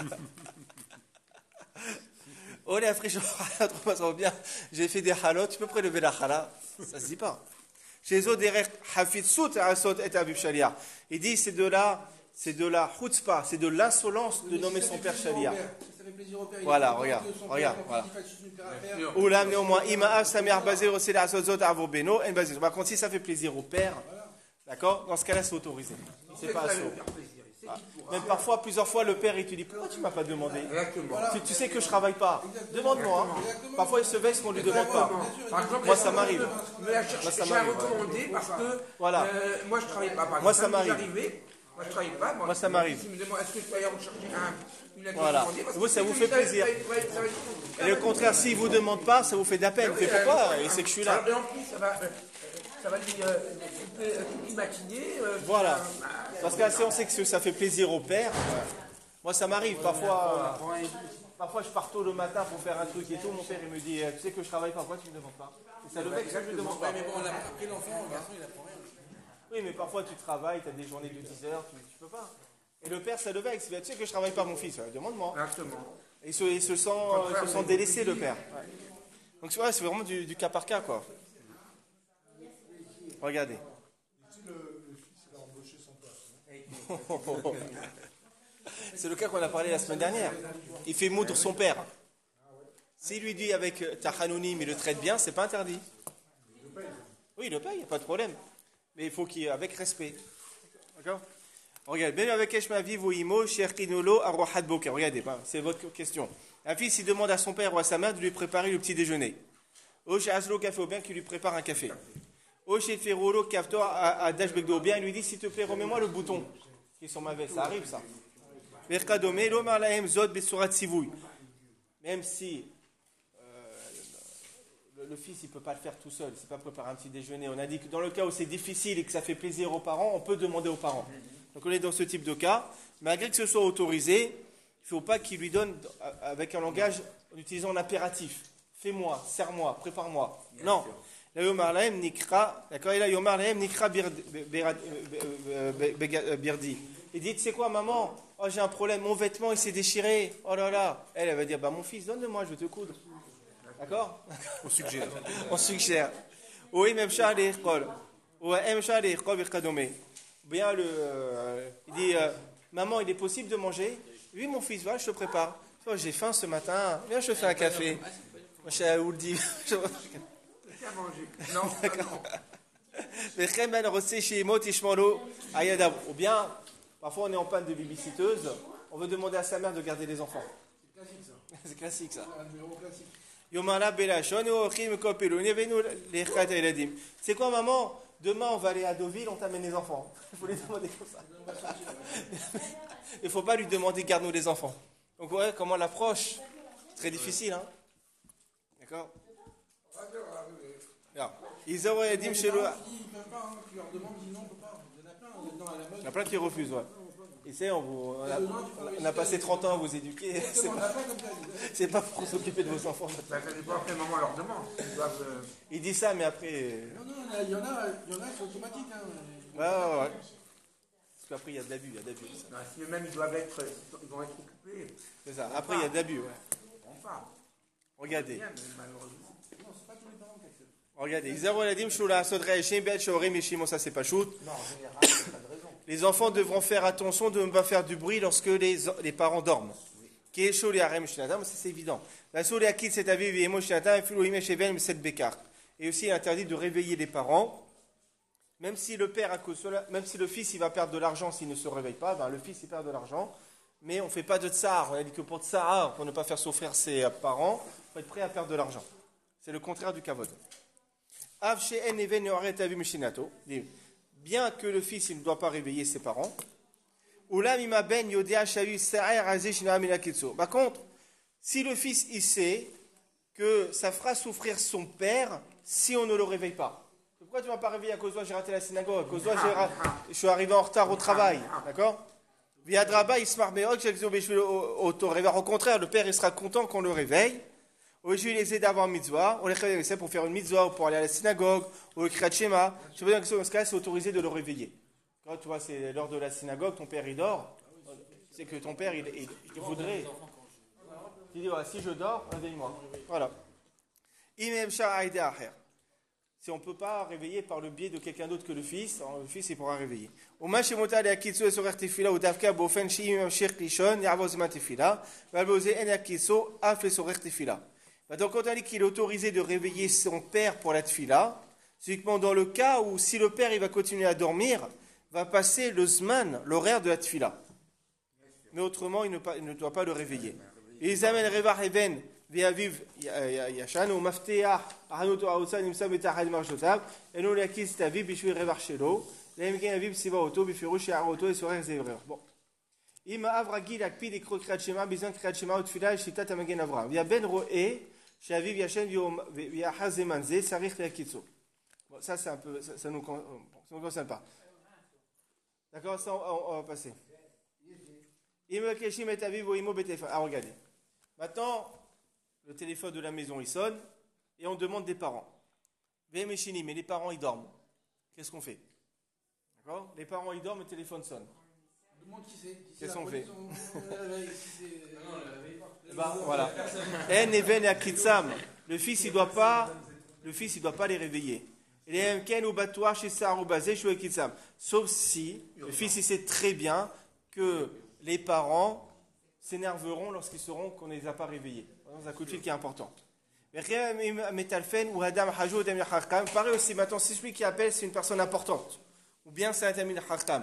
Oh, les africains, ça va bien. J'ai fait des halot, tu peux prélever la hala? Ça se dit pas. Chez eux, derrière Hafitsout, Asot et Abib Shalia. Il dit, c'est de la, c'est de la chutzpah, c'est de l'insolence de nommer son père Shalia. Ça fait plaisir au père. Voilà, Il est content regarde, que son regarde, père, son voilà. fils, il fasse une paire à faire. Oulam, néanmoins, Ima'af, Samir, Bazé, Rossé, Asot, Zot, Avro, Beno, En Bazé. Par contre, si ça fait plaisir au père, d'accord, dans ce cas-là, c'est autorisé. C'est pas assaut. Même parfois, plusieurs fois, le père, il te dit, pourquoi tu m'as pas demandé? Exactement. Tu, tu sais que je travaille pas. Demande-moi. hein. Parfois, il se vexe qu'on lui demande pas. Par exemple, Moi, ça m'arrive. me la chercher, Moi, ça j'ai m'arrive, recommandé parce que Voilà. euh, moi je travaille pas. Par Moi, exemple, ça m'est m'arrive. arrivé, moi je travaille pas. Moi, ça m'arrive. Il me demande est-ce que je peux aller rechercher un, une Voilà. recommandée, parce que Vous, ça vous si fait ça va- plaisir. ça va- ça va être- Et le contraire, s'il vous demande pas, ça vous fait de la peine. Il fait pourquoi? Il sait que je suis là. Et en plus, ça va, euh, ça va lui euh, couper euh, toute une matinée. euh, Voilà. euh, Parce que si on sait que ça fait plaisir au père, moi, ça m'arrive. Parfois, euh, parfois, je pars tôt le matin pour faire un truc et tout. Mon père, il me dit, tu sais que je travaille pas, pourquoi tu me demandes pas? Et ça le vexe, je ne demande pas. Mais bon, on a après l'enfant, le garçon, il apprend rien. Oui, mais parfois tu travailles, tu as des journées de dix heures, tu, tu peux pas. Et le père, ça le vexe. Il dit, tu sais que je travaille pas, mon fils. Ouais, demande-moi. Exactement. Et il se, il se sent, il se sent délaissé, le père. Ouais. Donc, ouais, c'est vraiment du, du cas par cas, quoi. Regardez. Le, le fils, il a embauché son père. C'est le cas qu'on a parlé la semaine dernière. Il fait moudre son père. S'il lui dit avec ta hanounim, il le traite bien, c'est pas interdit. Oui, il le paye, il n'y a pas de problème. Mais il faut qu'il y ait avec respect. D'accord? Regarde, ben avec Eshmavi Voimo, Sherkinolo, Arwahad Boker. Regardez, c'est votre question. Un fils, il demande à son père ou à sa mère de lui préparer le petit déjeuner. Ou chez Aslo Café, ou bien qu'il lui prépare un café. Ou chez Ferrolo Kafto à Dashbekdo, ou bien il lui dit, s'il te plaît, remets-moi le bouton qui est sur ma veste. Ça arrive, ça. Mais même si euh, le, le fils il ne peut pas le faire tout seul, il ne sait pas préparer un petit déjeuner. On a dit que dans le cas où c'est difficile et que ça fait plaisir aux parents, on peut demander aux parents. Donc on est dans ce type de cas. Malgré que ce soit autorisé, il ne faut pas qu'il lui donne avec un langage en utilisant l'impératif. Fais-moi, serre-moi, prépare-moi. Bien Non. sûr. La yomar lahem nikra, d'accord, il a yomar lahem nikra bir- bir- bir- bir- birdi. Il dit, tu sais quoi, maman, oh, j'ai un problème, mon vêtement il s'est déchiré, oh là là. Elle, elle va dire, bah mon fils, donne-le-moi, je vais te coudre. D'accord? On suggère. On suggère. Oui, même Charlie Kol. Ou même Charlie Kol Birkadomé. Bien le. euh, il dit, euh, maman, il est possible de manger? Oui, mon fils, voilà, je te prépare. Oh, j'ai faim ce matin, viens, je te fais un café. Moi, je sais où le dit. Qu'à manger. Non, non. Mais Khemen Rossé chez Mot Ishmolo Ayadab. Ou bien, parfois on est en panne de babysitteuse, on veut demander à sa mère de garder les enfants. C'est classique ça. C'est classique ça. Un numéro classique. Yomala Belachon, Ochim Kopelou, Nevenu les Khat et Ladim. C'est quoi, maman? Demain on va aller à Deauville, on t'amène les enfants. Il faut les demander comme ça. Il ne faut pas lui demander garde-nous les enfants. Donc, ouais, comment on l'approche? Très difficile, hein? D'accord? Alors, ils ont dit, chez le. Ils ne peuvent pas, hein, tu leur demandes, ils disent non, on ne peut pas. Il y en a plein, on est dans à la mode. Il y en a plein qui refusent, ouais. Et c'est, on, vous, on, a, on a passé trente ans à vous éduquer. C'est On pas, n'a pas comme ça. c'est pas pour s'occuper de vos enfants. Bah, ça dépend à quel moment on leur demande. Ils doivent. euh, Il dit ça, mais après. euh, Non, non, il y en a, il y en a qui sont automatiques. Hein. Ouais, ouais, ouais. Parce qu'après, il y a de l'abus, il y a de l'abus. non, si eux-mêmes ils doivent être. Ils vont être occupés. C'est ça. Après, il y a de l'abus, ouais. Enfin. Regardez. Bien, mais malheureusement. Non, c'est pas tous les parents qui acceptent. Regardez. Isaou Aladim, Shula, Sodre, Shembet, Shorim, Yeshimo, ça c'est pas shoot. Non, en général, il n'y a pas de raison. Les enfants devront faire attention de ne pas faire du bruit lorsque les, les parents dorment. Qui est chaud les harem shinatam, ça c'est évident. La soule à qui c'est avis et shinatam, filouime chevel, cette bécart. Et aussi il est interdit de réveiller les parents, même si le père, à cause de cela- même si le fils il va perdre de l'argent s'il ne se réveille pas, ben, le fils il perd de l'argent. Mais on ne fait pas de tsar. On a dit que pour tsar, pour ne pas faire souffrir ses euh, parents, il faut être prêt à perdre de l'argent. C'est le contraire du kavod. Av she'en even yoret avi mishinato. Dit, bien que le fils il ne doit pas réveiller ses parents. Oulam ima ben yodea shayu sa'er azeh shina mina kitso. Par contre, si le fils il sait que ça fera souffrir son père si on ne le réveille pas. Pourquoi tu ne m'as pas réveillé? À cause de toi j'ai raté la synagogue, à cause de toi j'ai ra- je suis arrivé en retard au travail. D'accord? Viadraba ismar meod shekzo beshvil auto réveil. Au contraire, le père il sera content qu'on le réveille. Aujourd'hui, il essaie d'avoir un mitzvah. On les réveille pour faire une mitzvah ou pour aller à la synagogue ou le kriyat shema. Je veux dire que dans ce cas, c'est autorisé de le réveiller. Quand tu vois, c'est l'heure de la synagogue, ton père il dort. C'est que ton père il, il, il voudrait. Tu dis, voilà, si je dors, réveille-moi. Voilà. Imem sha'aïde acher. Si on ne peut pas réveiller par le biais de quelqu'un d'autre que le fils, alors le fils il pourra réveiller. Au match mota de akitso et sorer tefila ou davka bofen shi imam shir klishon yavoz ma tefila valboze en akitso af le sorer tefila. Donc quand on dit qu'il est autorisé de réveiller son père pour la tefila, c'est uniquement dans le cas où si le père il va continuer à dormir, va passer le zman, l'horaire de la tefila. Mais autrement, il ne, pas, il ne doit pas le réveiller. Et ils amènent Revar Eben, Viaviv Yashan, ou Mafteah, Aranoto Aoutsa, Nimsa Betahad Marjotab, et nous la kis Tavi, Bishui Revar Shelo, Lemken Aviv Siva Auto, Bifirouche Aroto et Sorer Zévreur. Bon. Ima Avragi, Lakpid et Kro Krachema, Bizan Krachema, Outfila, et Shita Tamagen Avram. Via Ben Roé, Shaviv Yashan, Via Hazemanze, Sarich Lakitso. Bon, ça, c'est un peu, ça, ça nous, ça nous concerne pas. D'accord, ça, on, on va passer. Ah, regardez. Maintenant, le téléphone de la maison, il sonne, et on demande des parents. Mais les parents, ils dorment. Qu'est-ce qu'on fait? D'accord? Les parents, ils dorment, le téléphone sonne. On demande qui c'est. Si Qu'est-ce c'est la qu'on fait? police, on- on le réveille. Si c'est- Non, on le réveille pas. Eh ben, voilà. En even et akitsam. Le fils, il doit pas, le fils, il doit pas les réveiller. Sauf si le fils, il sait très bien que les parents s'énerveront lorsqu'ils sauront qu'on ne les a pas réveillés. C'est un coup de fil qui est important. Pareil aussi, maintenant, si celui qui appelle, c'est une personne importante, ou bien c'est un tamin hakam,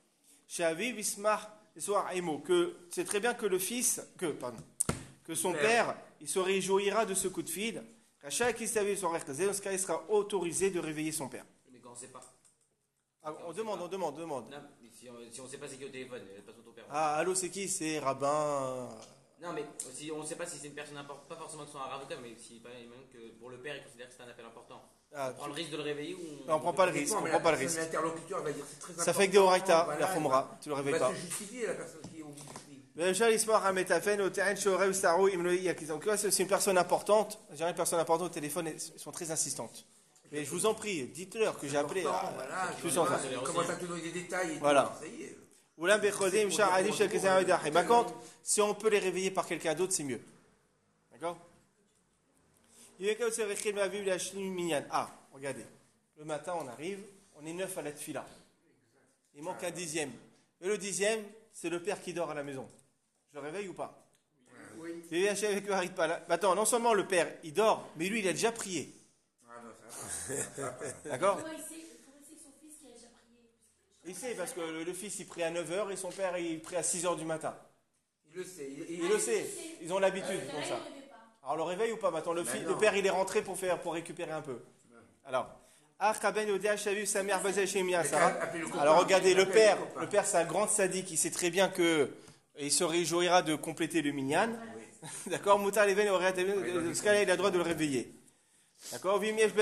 que c'est très bien que le fils, que, pardon, que son père, il se réjouira de ce coup de fil. À chaque qui s'avait son rêve, dans ce cas, il sera autorisé de réveiller son père. Mais quand on ne sait pas. Ah, on demande, on demande, on demande. Non, mais si on ne sait pas c'est qui au téléphone, il passe au ton père. Ah, allô, c'est qui? C'est rabbin. Non, Non, mais si, on ne sait pas si c'est une personne importante, pas forcément que ce soit un avocat, mais si, même que pour le père, il considère que c'est un appel important. Ah, On prend le risque de le réveiller ou on... Non, on prend pas le risque. Non, On mais prend la pas le personne, risque. L'interlocuteur va dire c'est très important. Ça fait que des oraita, voilà, la khumra. Tu le il réveilles va pas. se justifier, la personne qui est au bout du fil. Mais Charles Ismar Hametafen, au terrain, Shoreu, Starou, Imloï, Yakizan. Donc, là, c'est une personne importante. J'ai une personne importante au téléphone, elles sont très insistantes. Mais je vous en prie, dites-leur que j'ai appelé. Important, à- voilà, plus je en vois, face. il commence à te donner des détails et Voilà. tout, ça y est. Oulam Bechodim, Shar Ali, Shakizan, Idahi. Par contre, si on peut les réveiller par quelqu'un d'autre, c'est mieux. D'accord? Il y a quelqu'un qui ma Bible à Minyan. Ah, regardez. Le matin, on arrive, on est neuf à la tfila. Il manque un dixième. Et le dixième, c'est le père qui dort à la maison. Je le réveille ou pas? Oui. Et avec le pas là. Attends, non seulement le père, il dort, mais lui, il a déjà prié. Ah non, ça va. Ça va pas. D'accord? Comment il sait, comment il sait que son fils qui a déjà prié? Il sait, parce que le, le fils, il prie à neuf heures et son père, il prie à six heures du matin. Il le sait. Il, Il le sait. Ils ont l'habitude Là, comme il ça. ne rêvait pas. Alors, le réveil ou pas? Maintenant, le, Ben fils, non. le père, il est rentré pour, faire, pour récupérer un peu. Alors, ah, Kaben, Odia, Shavu, sa mère, basée chez Mia, Sarah. appelez le copain. Alors, regardez, le Appelez père, le copain. le père, c'est un grand sadique. Il sait très bien que il se réjouira de compléter le minyan. D'accord? Moutar Leven, dans ce cas-là, il a le droit de le réveiller. D'accord?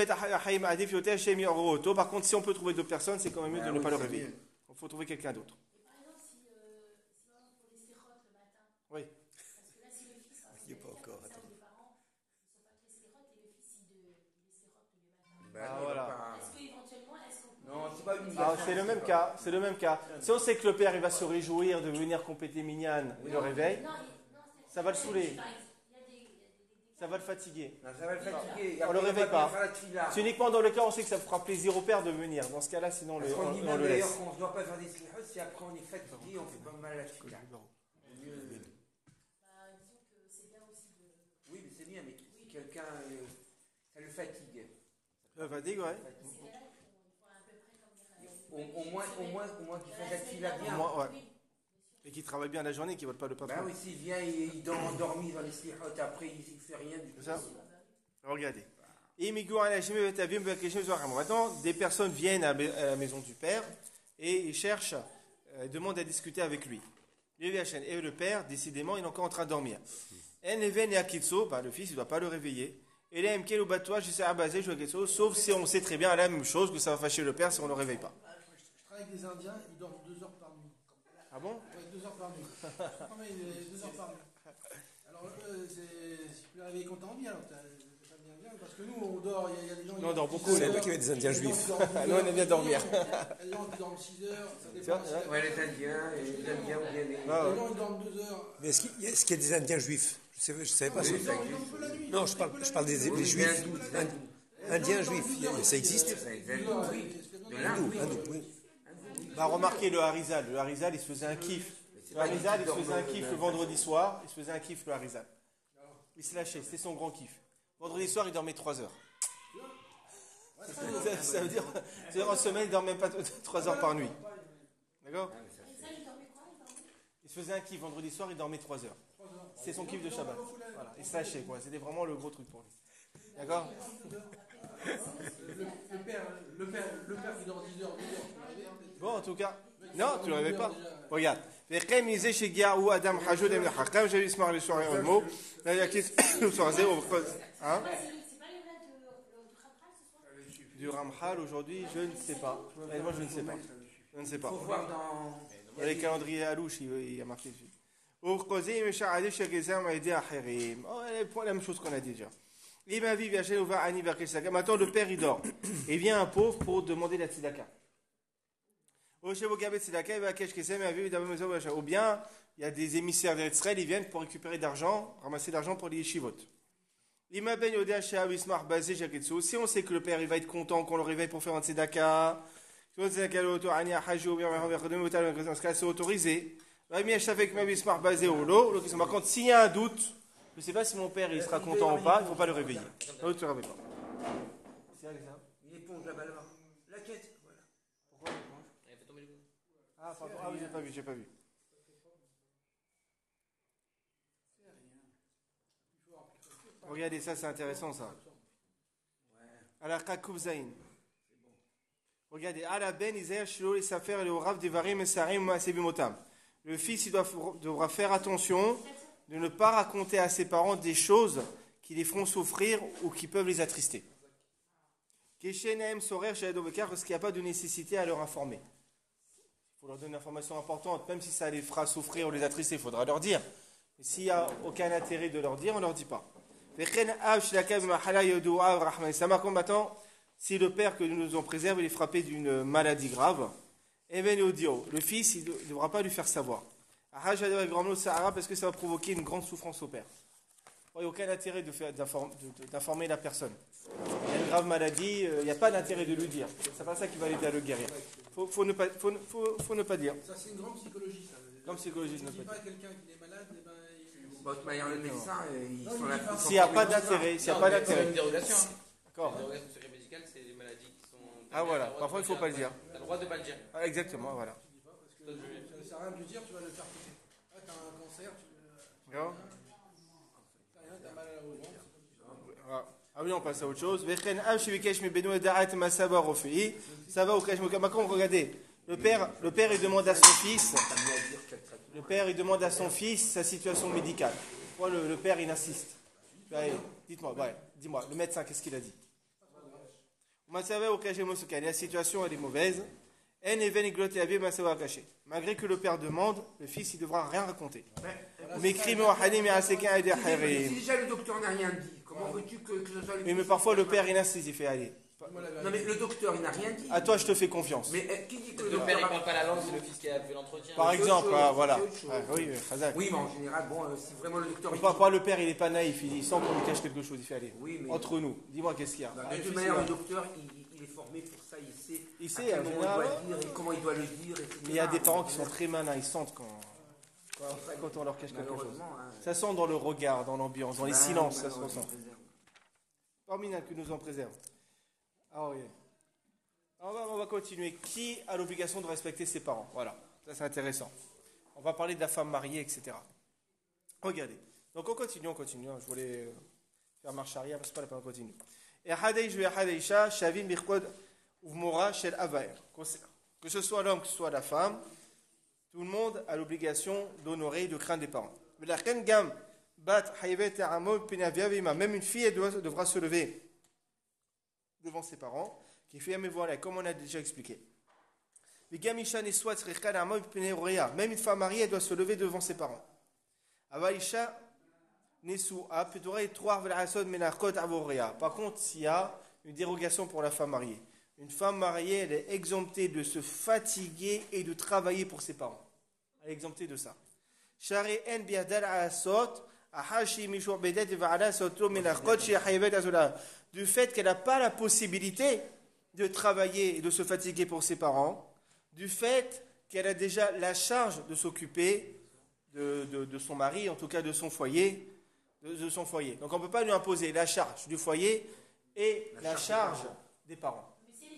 Par contre, si on peut trouver d'autres personnes, c'est quand même mieux de Ah ne oui, pas le c'est réveiller. mieux. Il faut trouver quelqu'un d'autre. Et par exemple, si, euh, si vraiment pour les stérotes le matin, Oui. parce que là, si le fils, Il y est pas encore, ça, attends. les parents ne sont pas très stérotes et le fils, il de, les stérotes tous les matins. Ben Ah, non, il voilà. va pas- Est-ce qu'éventuellement, est-ce qu'on peut. Non, c'est pas une Ah, c'est le même cas, c'est le même cas. Si on sait que le père il va se réjouir de venir compléter Minyan, il le réveille, Non, il- non, c'est- ça va le saouler, Par exemple, il y a des- il y a des- des- ça va le fatiguer. Non, ça va le fatiguer. On le Après, il réveille va pas. bien faire la tfila. C'est uniquement dans le cas où on sait que ça fera plaisir au père de venir. Dans ce cas-là, sinon on le, Parce qu'on dit on- on même le laisse. d'ailleurs qu'on ne doit pas faire des slihot si après on est fatigué, on fait pas mal la tfila. Mieux- bah, disons que c'est bien aussi de. Oui, mais c'est bien, mais si quelqu'un, euh, ça le fatigue. Ça fatigue, ouais. Ces gars-là, il faut, il faut à peu près comme dire. Au, au moins, au moins, au moins qu'il fasse la tfila Au bien. moins, ouais. Et qui travaille bien la journée, qui ne vole pas le patron. Ben oui, s'il vient, il, il dort endormi dans les slihot, après il ne fait rien du tout. C'est ça? Regardez. Et Migou à la Shimé, Vetabim, Bekeshim, Zoharam. Maintenant, des personnes viennent à la à la maison du père et ils cherchent, euh, demandent à discuter avec lui. Et le père, décidément, il est encore en train de dormir. En Even et Akitso, bah, le fils, il ne doit pas le réveiller. Et là, Mkel ou Batoua, je sais Abazé, je Akitso, sauf si on sait très bien la même chose, que ça va fâcher le père si on ne le réveille pas. Je travaille avec des Indiens, ils dorment deux heures par nuit. Ah bon? Ouais, deux heures par nuit. Non, mais euh, deux heures par nuit. Alors, euh, c'est- si tu peux les réveiller quand t'as envie, alors t'as t'as bien bien. Parce que nous, on dort, il y, a- il y a des gens. Nous, on dort beaucoup. Vous savez pas qu'il y avait des Indiens juifs. Nous, on aime bien dormir. Il y a des gens qui dorment six heures, ça C'est dépend. vrai, Ouais, les Indiens, et les Indiens ou bien les. Ah, ouais. Les gens, ils dorment deux heures. Mais est-ce qu'il y, a- est-ce qu'il y a des Indiens juifs? Je sais, je savais pas Oui, ça. Ils dorment ils dorment peu la nuit. Non, je parle, je parle des, des Oui, juifs. hindous, des Ind- hindous. Indiens juifs, il y a- ça existe? Ça existe, oui. De l'Inde, Hindous, oui. hindous, oui. Bah, remarquez le Harizal. Le Harizal, il se faisait un kiff. Le Harizal, il se faisait un kiff le vendredi soir. Il se faisait un kiff le Harizal. Il se lâchait, c'était son grand kiff. Vendredi soir, il dormait trois heures. Ça, ça veut dire, c'est-à-dire en semaine, il ne dort même pas trois heures par nuit. D'accord? Et ça, il dormait quoi? Il dormait. Il se faisait un kiff vendredi soir, il dormait trois heures. C'est son kiff de Shabbat. Voilà. Il se lâchait, quoi. C'était vraiment le gros truc pour lui. D'accord? Le, le père, le, père, le père qui dort dix heures, deux heures, tu peux réveiller, peut-être. Bon, en tout cas, non, tu ne le réveilles pas. Regarde. וכן מזה שהגיעו אדם חשוד עם לחכם שישמח לשוער עולמו להקיס וסועזי ובכל... Hein? C'est c'est pas les mains de, de, de Khamkhal ce soir? Du Ramchal aujourd'hui, je ne sais pas. Et moi, je ne sais pas. Je ne sais pas. Il faut voir dans. Dans les calendriers à louche, il il y a marqué dessus. وقزي مش عادي شجزام عيدي أحريم. Oh, la même chose qu'on a dit déjà. L'imam vit vient chez nous va Ani vers Kishaka. Maintenant, le père il dort. Et vient un pauvre pour demander la tzedaka. Ou bien, il y a des émissaires d'Israël, ils viennent pour récupérer d'argent, ramasser d'argent pour les yeshivot. Si on sait que le père il va être content qu'on le réveille pour faire un tzedaka, dans ce cas c'est autorisé. Par contre, s'il y a un doute, je ne sais pas si mon père il sera content ou pas, il ne faut pas le réveiller. Non, tu le réveilles pas. Une éponge là-bas, là-bas. La quête, voilà. Pourquoi il mange? Elle fait tomber le goût. Ah, pardon. Ah oui, j'ai pas vu, j'ai pas vu. Regardez ça, c'est intéressant ça. Alaqa Koubzaïn. Regardez, Ala Ben Isaïa Shilo et Safer et le Rav Devarim et Sarim Masebimotam. Le fils il doit, devra faire attention de de ne pas raconter à ses parents des choses qui les feront souffrir ou qui peuvent les attrister. Parce qu'il n'y a pas de nécessité à leur informer. Il faut leur donner une information importante, même si ça les fera souffrir ou les attrister, il faudra leur dire. Mais s'il n'y a aucun intérêt de leur dire, on ne leur dit pas. Si le père que nous nous en préserve, il est frappé d'une maladie grave, le fils, il ne devra pas lui faire savoir. Parce que ça va provoquer une grande souffrance au père. Il n'y a aucun intérêt de faire, d'informer, de, d'informer la personne. Il y a une grave maladie, il n'y a pas d'intérêt de lui dire. C'est pas ça qui va l'aider à le guérir. Il faut, faut, ne pas, faut, faut, faut ne pas dire. Ça, c'est une grande psychologie, ça. Grande psychologie, si ne tu dis pas pas à dire. quelqu'un qui est malade, eh ben, il... Bon, de toute manière, les médecins, ils Non, sont il là. dit pas. S'il n'y a pas d'intérêt, s'il n'y a pas C'est d'intérêt. une dérogation. hein. D'accord. La dérogation secret médical, c'est les maladies qui sont. Ah voilà, parfois il ne faut pas le dire. Tu as le droit de pas le dire. Ah, exactement, voilà. Tu dis pas parce que ça ne sert à rien de lui dire, tu vas le faire pousser. Ah, t'as un cancer, tu le. D'accord. T'as rien, t'as mal au ventre. Ah. Ah oui, on passe à autre chose. Ça va au cache regardez. Le père, le père, il demande à son fils, le père, il demande à son fils sa situation médicale. Pourquoi le, le père, il insiste? Allez, dites-moi, ouais, dis-moi, le médecin, qu'est-ce qu'il a dit? La situation, elle est mauvaise. Malgré que le père demande, le fils, il ne devra rien raconter. Mais Si déjà le docteur n'a rien dit, comment veux-tu que, que ce soit le mais fils parfois, le père, il insiste, il fait, allez, Non, mais le docteur, il n'a rien dit. à toi, je te fais confiance. Mais euh, qui dit que Le père, il parle pas la langue, c'est le fils qui a fait l'entretien. Par c'est autre exemple, chose, ah, c'est voilà. autre chose. Ouais, oui, oui, Khazak. Oui, mais en général, bon, euh, si vraiment le docteur. il Pas, dit- pas le père, il n'est pas naïf, il sent qu'on lui cache quelque chose, il fait aller. Oui, mais- Entre nous, dis-moi qu'est-ce qu'il y a. Bah, Ah, de le toute fils, manière, il le va- docteur, il, il est formé pour ça, il sait. Il à sait, quel en moment général, il doit le dire et comment il doit le dire, et cetera. Mais il y a des parents qui sont très malins, ils sentent quand, quand, quand on leur cache quelque chose. Malheureusement, hein. Ça sent dans le regard, dans l'ambiance, dans les Ah, silences, ça se malheureusement, ressent. préserve. Formidable que nous en préserve. Ah oui. On va, on va continuer. Qui a l'obligation de respecter ses parents? Voilà, ça c'est intéressant. On va parler de la femme mariée, et cetera. Regardez. Donc on continue, on continue. Je voulais euh, faire marche arrière, mais c'est pas la peine, on continue. Et Hadeish ve Hadeisha, Shavin Birkod Uvmora Shel Avair. Que ce soit l'homme, que ce soit la femme, tout le monde a l'obligation d'honorer et de craindre les parents. Mais la reine Gam, Bat Hayvet Amod Pinavia, même une fille, elle doit- devra se lever devant ses parents, qui fait mais voilà, comme on a déjà expliqué. Mais Gamisha ne soit Tzricha Amod Pineroya, même une femme mariée, elle doit se lever devant ses parents. Avaisha Nesua, Pedora et Troar Velasod Menarkot Avoria. Par contre, s'il y a une dérogation pour la femme mariée, une femme mariée, elle est exemptée de se fatiguer et de travailler pour ses parents. Elle est exemptée de ça. Shari en biadal asot, ahashi mishur bedet va'ala soto menarkot shi hayvet azola. Du fait qu'elle n'a pas la possibilité de travailler et de se fatiguer pour ses parents, du fait qu'elle a déjà la charge de s'occuper de, de, de son mari, en tout cas de son foyer, de, de son foyer. Donc on ne peut pas lui imposer la charge du foyer et la, charge des parents. D'accord ?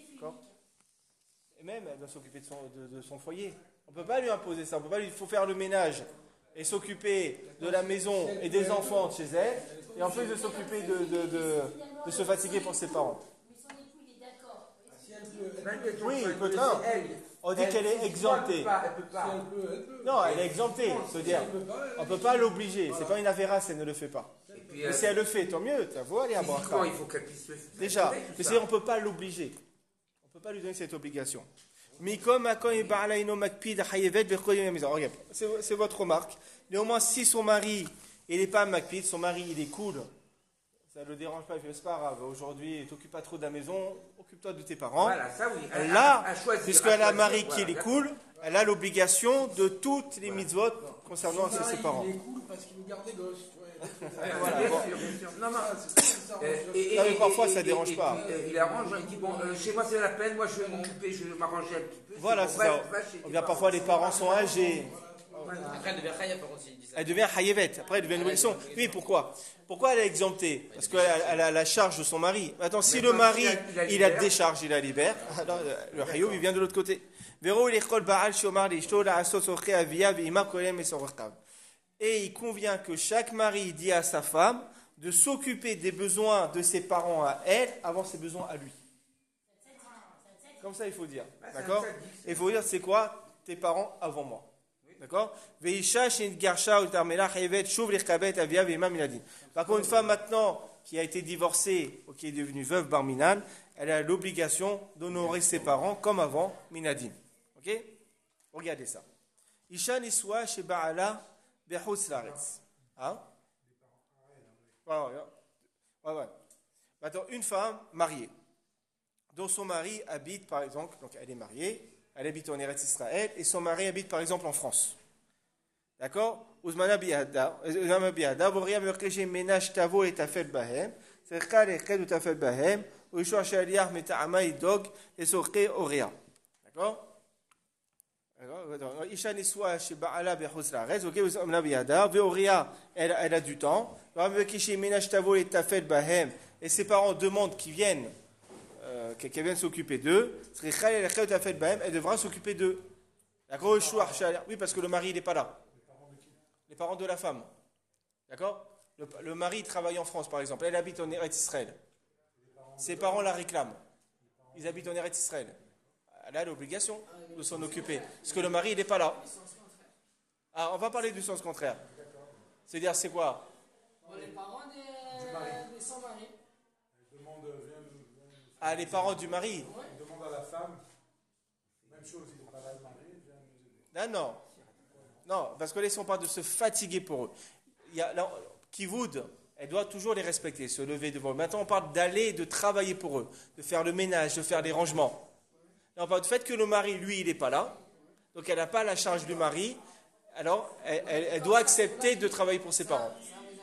Et même, elle doit s'occuper de son, de, de son foyer. On ne peut pas lui imposer ça. On peut pas lui, il faut faire le ménage et s'occuper de la maison et des enfants de chez elle, et en plus de s'occuper de, de, de, de se fatiguer pour ses parents. Mais son époux, il est d'accord. Si elle peut, elle Malgré tout, Oui, elle peut peut- pas. elle- On dit elle- qu'elle est si exemptée. Elle peut pas, elle peut pas. si elle peut, elle peut. Non, elle est exemptée. C'est-à-dire, Elle peut pas, elle- on ne peut pas l'obliger. C'est pas une affaire si elle ne le fait pas. Et puis, Mais euh, si elle le fait, tant mieux. Tu vois, allez à boire. physiquement, il faut qu'elle puisse le faire. Déjà, Tout mais ça. c'est- on ne peut pas l'obliger. On ne peut pas lui donner cette obligation. Mais comme regarde, c'est c'est votre remarque. Néanmoins, si son mari, il n'est pas makpid, son mari, il est cool, ça ne le dérange pas, il fait, c'est pas grave, aujourd'hui, t'occupe pas trop de la maison, occupe-toi de tes parents. Voilà, ça oui. Elle- Là, à- à choisir, puisqu'elle à a un mari choisir, qui voilà, est cool, elle a l'obligation de toutes les mitzvot concernant Son mari, ses parents. Il est cool parce qu'il nous garde des gosses. tu vois, des trucs comme ça. Voilà, bien bon. sûr, bien sûr. Non, non. C'est ça, Euh, on- et- Non, mais et- parfois, et- ça et- dérange et- pas. et- euh, Il arrange, il dit bon, euh, chez moi c'est la peine, moi je vais m'occuper, je vais m'arranger un petit peu. Voilà, bon, c'est va- ça. va chez tes Ou bien parents. parfois les parents sont âgés. Après, elle devient Chaya, par contre, s'il dit ça. Elle devient hayevet. Après, elle devient une obligation. Oui, pourquoi Pourquoi elle est exemptée? Parce qu'elle a, elle a la charge de son mari. Attends, si Mais le quand mari, il a- il a il a libère. décharge, il la libère, alors euh, le hayoub, il vient de l'autre côté. Véro, il est kol ba'al shomar l'ishto la asot soche avia ve'ima kolem et sororkav. Et il convient que chaque mari dit à sa femme de s'occuper des besoins de ses parents à elle avant ses besoins à lui. Comme ça, il faut dire. Ah, c'est un D'accord? tzaddik, Et il faut dire, c'est quoi tes parents avant moi? D'accord? Veisha shenitgarsha utarmela chayevet shuv lichkabet avia veima minadin. Par contre, une femme maintenant qui a été divorcée ou qui est devenue veuve bar minan, elle a l'obligation d'honorer ses parents comme avant minadin. Ok? Regardez ça. Isha niswa chez Ba'ala behutz laaretz. Hein? Ouais, ouais, ouais, ouais. Maintenant, une femme mariée, dont son mari habite, par exemple, donc elle est mariée, elle habite en Eretz Israël, et son mari habite, par exemple, en France. D'accord? Uzmana biyada, uzmana biyada, voria merkeje menage tavo et tafel bahem, serka lechad ou tafel bahem, ou yishua shaliach meta'ama idog, et sorke oria. D'accord? Isha niswa chez Ba'ala behutz laaretz, ok, uzmana biyada, veoria, elle, elle a du temps, voria merkeje menage tavo et tafel bahem, et ses parents demandent qu'ils viennent, euh, qu'ils viennent s'occuper d'eux, elle devra s'occuper d'eux. D'accord? Oui, parce que le mari, il n'est pas là. Les parents de la femme. D'accord? le, le mari travaille en France, par exemple. Elle habite en Eretz Israël. Ses parents la réclament. Ils habitent en Eretz Israël. Elle a l'obligation de s'en occuper. Parce que le mari, il n'est pas là. Ah, on va parler du sens contraire. C'est-à-dire, c'est quoi? Les parents de son mari. Ah, les parents du mari. Il demande à la femme, même chose, il n'est pas là le mari, vient nous aider. Non, non. Non, parce que laissons pas de se fatiguer pour eux. Il y a, là, Kivoud, elle doit toujours les respecter, se lever devant eux. Maintenant, on parle d'aller, de travailler pour eux, de faire le ménage, de faire les rangements. Là, on parle du fait que le mari, lui, il n'est pas là. Donc, elle n'a pas la charge du mari. Alors, elle, elle, elle doit accepter de travailler pour ses parents.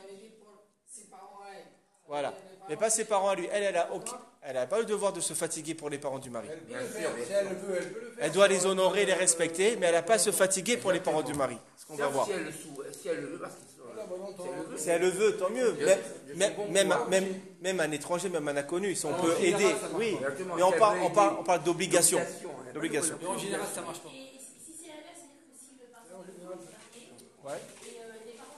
Voilà. Mais pas ses parents à lui. Elle, elle a aucun... Elle n'a pas le devoir de se fatiguer pour les parents du mari. Elle doit les honorer, les respecter, mais elle n'a pas à se fatiguer pour les parents du mari. Ce qu'on va voir. Si elle le sou- si elle le veut, parce qu'ils sont- Si elle le veut, tant mieux. Même, même, même, même, même un étranger, même un inconnu, si on peut aider, oui. Mais on parle, on parle, on parle d'obligation. D'obligation. Mais en général, ça marche pas. Et si c'est l'inverse, c'est-à-dire que si le parent est marié Ouais. et euh, les parents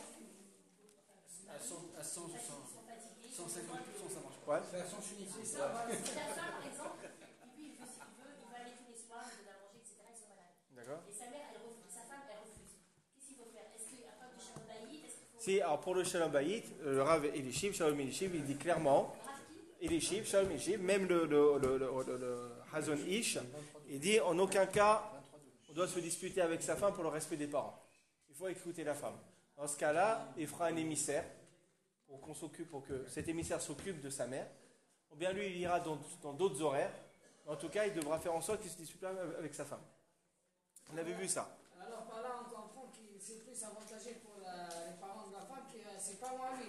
À cent, à cent, cent, sont fatigués, cent cinquante pour cent, ça marche Ouais. pas. C'est à cent unifié, c'est ça. ça. Si la femme, par exemple, et puis il veut ce qu'il veut, il va aller tous les soirs, il donne à manger, et cetera. Ils sont malades. D'accord. Et sa mère, elle refuse, sa femme, elle refuse. Qu'est-ce qu'il faut faire? Est-ce qu'à part du shalom bayit, est-ce qu'il faut. Si, alors pour le Shalom Bayit, le Rav Elishib, Shalom Elishib, il dit clairement, Elishib, Shalom Elishib, même le, le, le, le, le, le Hazon Ish, il dit en aucun cas on doit se disputer avec sa femme pour le respect des parents. Il faut écouter la femme. Dans ce cas-là, il fera un émissaire pour qu'on s'occupe, pour que cet émissaire s'occupe de sa mère. Ou bien lui, il ira dans, dans d'autres horaires. En tout cas, il devra faire en sorte qu'il se dispute avec sa femme. On avait vu ça. Alors par là, on comprend que c'est plus avantageux pour la- les parents de la femme que euh, c'est pas moi lui.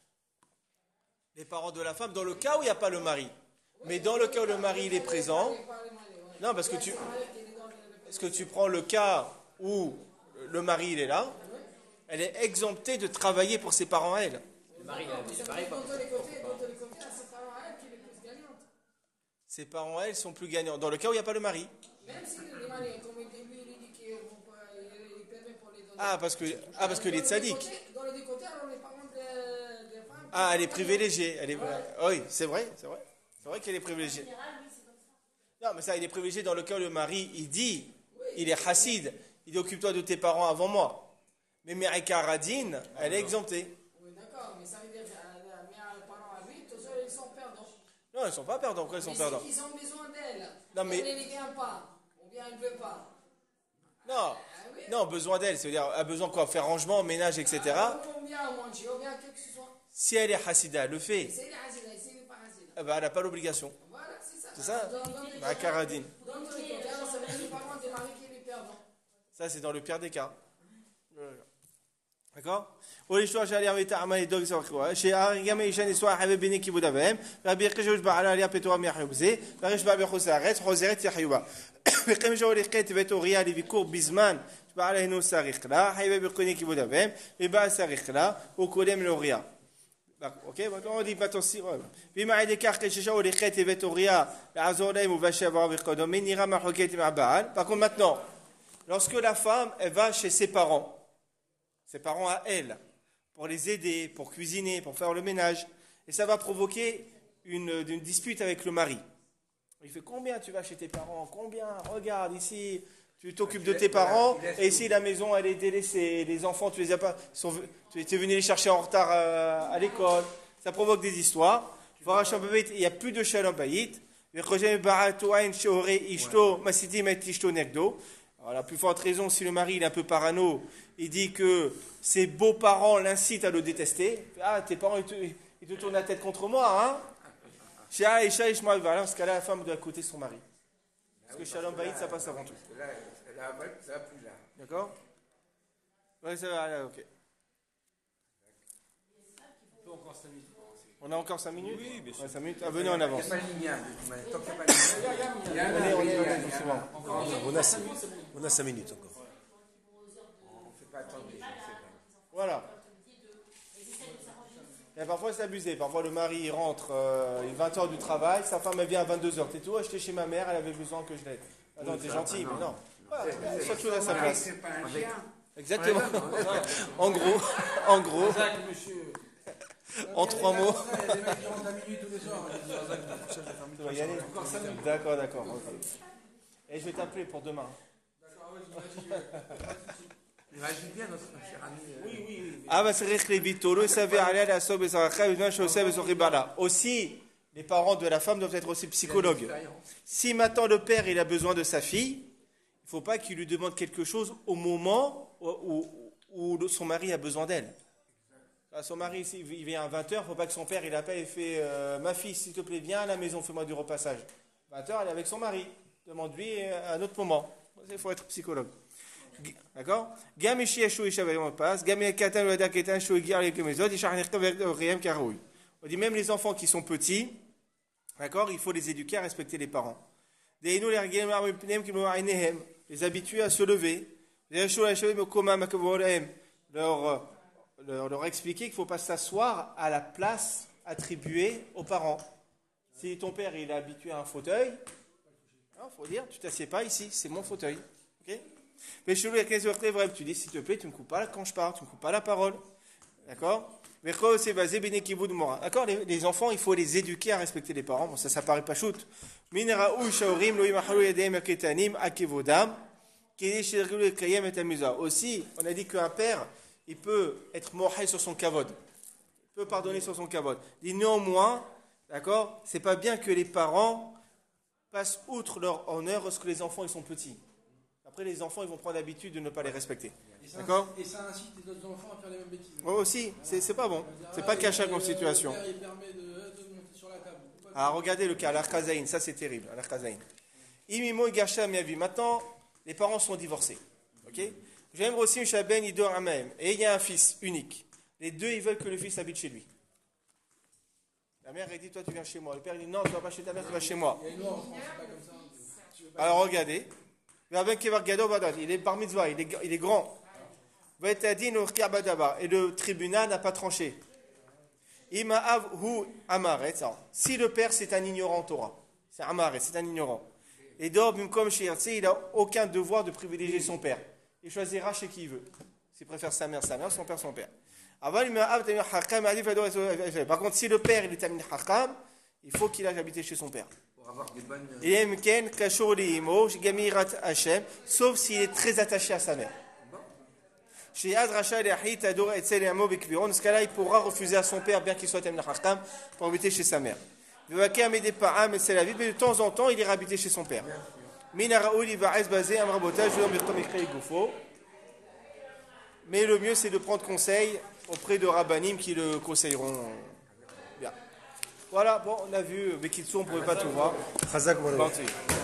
Les parents de la femme, dans le cas où il n'y a pas le mari. Mais dans le cas où le mari il est présent, non, parce que tu, parce que tu prends le cas où le mari il est là, elle est exemptée de travailler pour ses parents à elle. Le mari, il a- C'est c'est pareil. dans tous les côtés, dans tous les côtés, c'est pas moi elle qui est le plus gagnante. Ses parents à elle sont plus gagnants. Dans le cas où il n'y a pas le mari. Même si les mariés, comme il dit, lui, il dit qu'il permet pour les donner. Ah, parce que, ah, parce que les tzaddik. Dans les deux côtés, alors les parents de- des femmes. Ah, elle est privilégiée. Elle est, oui, c'est vrai, c'est vrai. C'est vrai qu'elle est privilégiée. Non, mais ça, il est privilégié dans le cas où le mari, il dit, il est chassid, il dit occupe-toi de tes parents avant moi. Mais Merika Radine, elle est exemptée. Oui, d'accord, mais ça veut dire que euh, mais les parents à lui, tous eux, ils sont perdants. Non, ils ne sont pas perdants. Pourquoi ils sont Mais perdants? c'est qu'ils ont besoin d'elle. Non, mais- Elle ne vient pas, ou bien elle ne veut pas. Non, Ah oui. non, besoin d'elle. C'est-à-dire, a besoin quoi? Faire rangement, ménage, et cetera. Ou bien manger, ou bien quelque chose. Si elle est hassida, elle le fait. C'est la hasida, c'est pas hasida. Eh ben, elle n'a pas l'obligation. Voilà, c'est ça. C'est ça? Dans- dans les- Ma caradine. Dans tous les côtés, alors ça veut dire les parents des maris qui les perdent. Ça, c'est dans le pire des cas. D'accord? ולשלוח שעליה מטעמה לדאוג לצורכו, שגם האישה נשואה חייבת בני כיבוד אביהם, רבי יחיא בעלה עליה פטורה מיחיו בזה, ויש בה בחוץ לארץ, חוזרת יחיו בה. וכן משהו הולכת בית אוריה לביקור בזמן שבעלה אינו צריך לה, חייבת בני כיבוד אביהם, ובעל צריך לה, הוא קודם לאוריה. Ok, maintenant on dit maintenant si. ואם על ידי כך כשאישה הולכת לבית אוריה לעזור להם ובשבוע וכדומה, נראה מחלוקת עם הבעל. Par contre maintenant, lorsque la femme elle va chez ses parents, ses parents à elle, pour les aider, pour cuisiner, pour faire le ménage, et ça va provoquer une, une dispute avec le mari. Il fait combien tu vas chez tes parents? Combien? Regarde ici, tu t'occupes de tes parents, et si la maison elle est délaissée, les enfants tu les as pas, sont, tu es venu les chercher en retard à, à l'école, ça provoque des histoires. Il n'y a plus de shalom bayit. Alors, la plus forte raison, si le mari il est un peu parano, il dit que ses beaux-parents l'incitent à le détester. Ah, tes parents, ils te, ils te tournent la tête contre moi, hein? Dans ce cas-là, la femme doit écouter son mari. Parce que shalom bayit, ça passe avant tout. Là, là, ça va plus là. D'accord? Ouais, ça va, là, ok. On a encore cinq minutes? Oui, bien sûr. Ouais, cinq minutes. Ah, venez, on avance. Il n'y a pas de lignane. Tant qu'il n'y a pas de lignane. Il y a un On est, on est, on est, doucement. On a, cinq, on a cinq minutes encore. On ne fait pas attendre les gens, c'est vrai. Voilà. Et parfois c'est abusé. Parfois le mari il rentre, euh, il est vingt heures du travail, sa femme elle vient à vingt-deux heures. T'es tout acheté chez ma mère, elle avait besoin que je l'aide. Ah non, t'es gentil, mais non. Voilà, chaque chose à sa place. C'est pas un chien. Exactement. En gros, en gros, en trois mots. Il y a des mecs qui rentrent à minuit tous les soirs. Tu vas y aller. D'accord, d'accord. Okay. Et je vais t'appeler pour demain. D'accord, oui, j'imagine. Il réagit bien, notre cher ami. Oui, oui, oui. Ah bah c'est vrai que les vitolo savent aller à la sobe et ça aussi. Les parents de la femme doivent être aussi psychologues. Si maintenant le père il a besoin de sa fille, il ne faut pas qu'il lui demande quelque chose au moment où, où, où son mari a besoin d'elle. Son mari il vient à vingt heures, il ne faut pas que son père il appelle et fait euh, ma fille s'il te plaît viens à la maison, fais-moi du repassage. vingt heures elle est avec son mari, demande-lui à un autre moment. Il faut être psychologue. D'accord? On dit même les enfants qui sont petits, d'accord, il faut les éduquer à respecter les parents. Les habituer à se lever. Leur, leur, leur expliquer qu'il ne faut pas s'asseoir à la place attribuée aux parents. Si ton père il est habitué à un fauteuil, il faut dire tu ne t'assieds pas ici, c'est mon fauteuil. Ok? Mais chez lui, tu dis s'il te plaît, tu ne me coupes pas quand je parle, tu ne me coupes pas la parole. D'accord? D'accord, les, les enfants, il faut les éduquer à respecter les parents. Bon, ça, ça paraît pas shoot. Aussi, on a dit qu'un père, il peut être mohel sur son kavod. Il peut pardonner sur son kavod. Dit néanmoins, d'accord, c'est pas bien que les parents passent outre leur honneur lorsque les enfants ils sont petits. Après, les enfants, ils vont prendre l'habitude de ne pas les respecter. D'accord? Et ça incite les autres enfants à faire les mêmes bêtises. Oui, aussi. C'est, c'est pas bon. C'est pas caché comme situation. Le père, il permet de, de monter sur la table. Ah, regardez le cas, Al-Arkazaïn. Ça, c'est terrible. Al-Arkazaïn. Imimo et Gacha Miavi. Maintenant, les parents sont divorcés. Ok? J'aime aussi Shaben Idor Amaem. Et il y a un fils unique. Les deux, ils veulent que le fils habite chez lui. La mère, elle dit toi, tu viens chez moi. Le père, il dit non, tu ne vas pas chez ta mère, tu vas chez moi. Il y a une loi en France, c'est pas comme ça. Alors, regardez. Il est bar mitzvah, il est, il est grand. Et le tribunal n'a pas tranché. Si le père c'est un ignorant en Torah, c'est Amaret, c'est un ignorant. Et d'or, il n'a aucun devoir de privilégier son père. Il choisira chez qui il veut. S'il préfère sa mère, sa mère, son père, son père. Par contre, si le père il est Tamil Hakam, il faut qu'il aille habiter chez son père. Sauf s'il est très attaché à sa mère. Dans ce cas-là, il pourra refuser à son père, bien qu'il soit Tamil Hakam, pour habiter chez sa mère. Mais de temps en temps, il ira habiter chez son père. Mais le mieux, c'est de prendre conseil auprès de rabbanim qui le conseilleront bien. Voilà, bon, on a vu, Bekitsu, on ne pouvait pas tout voir.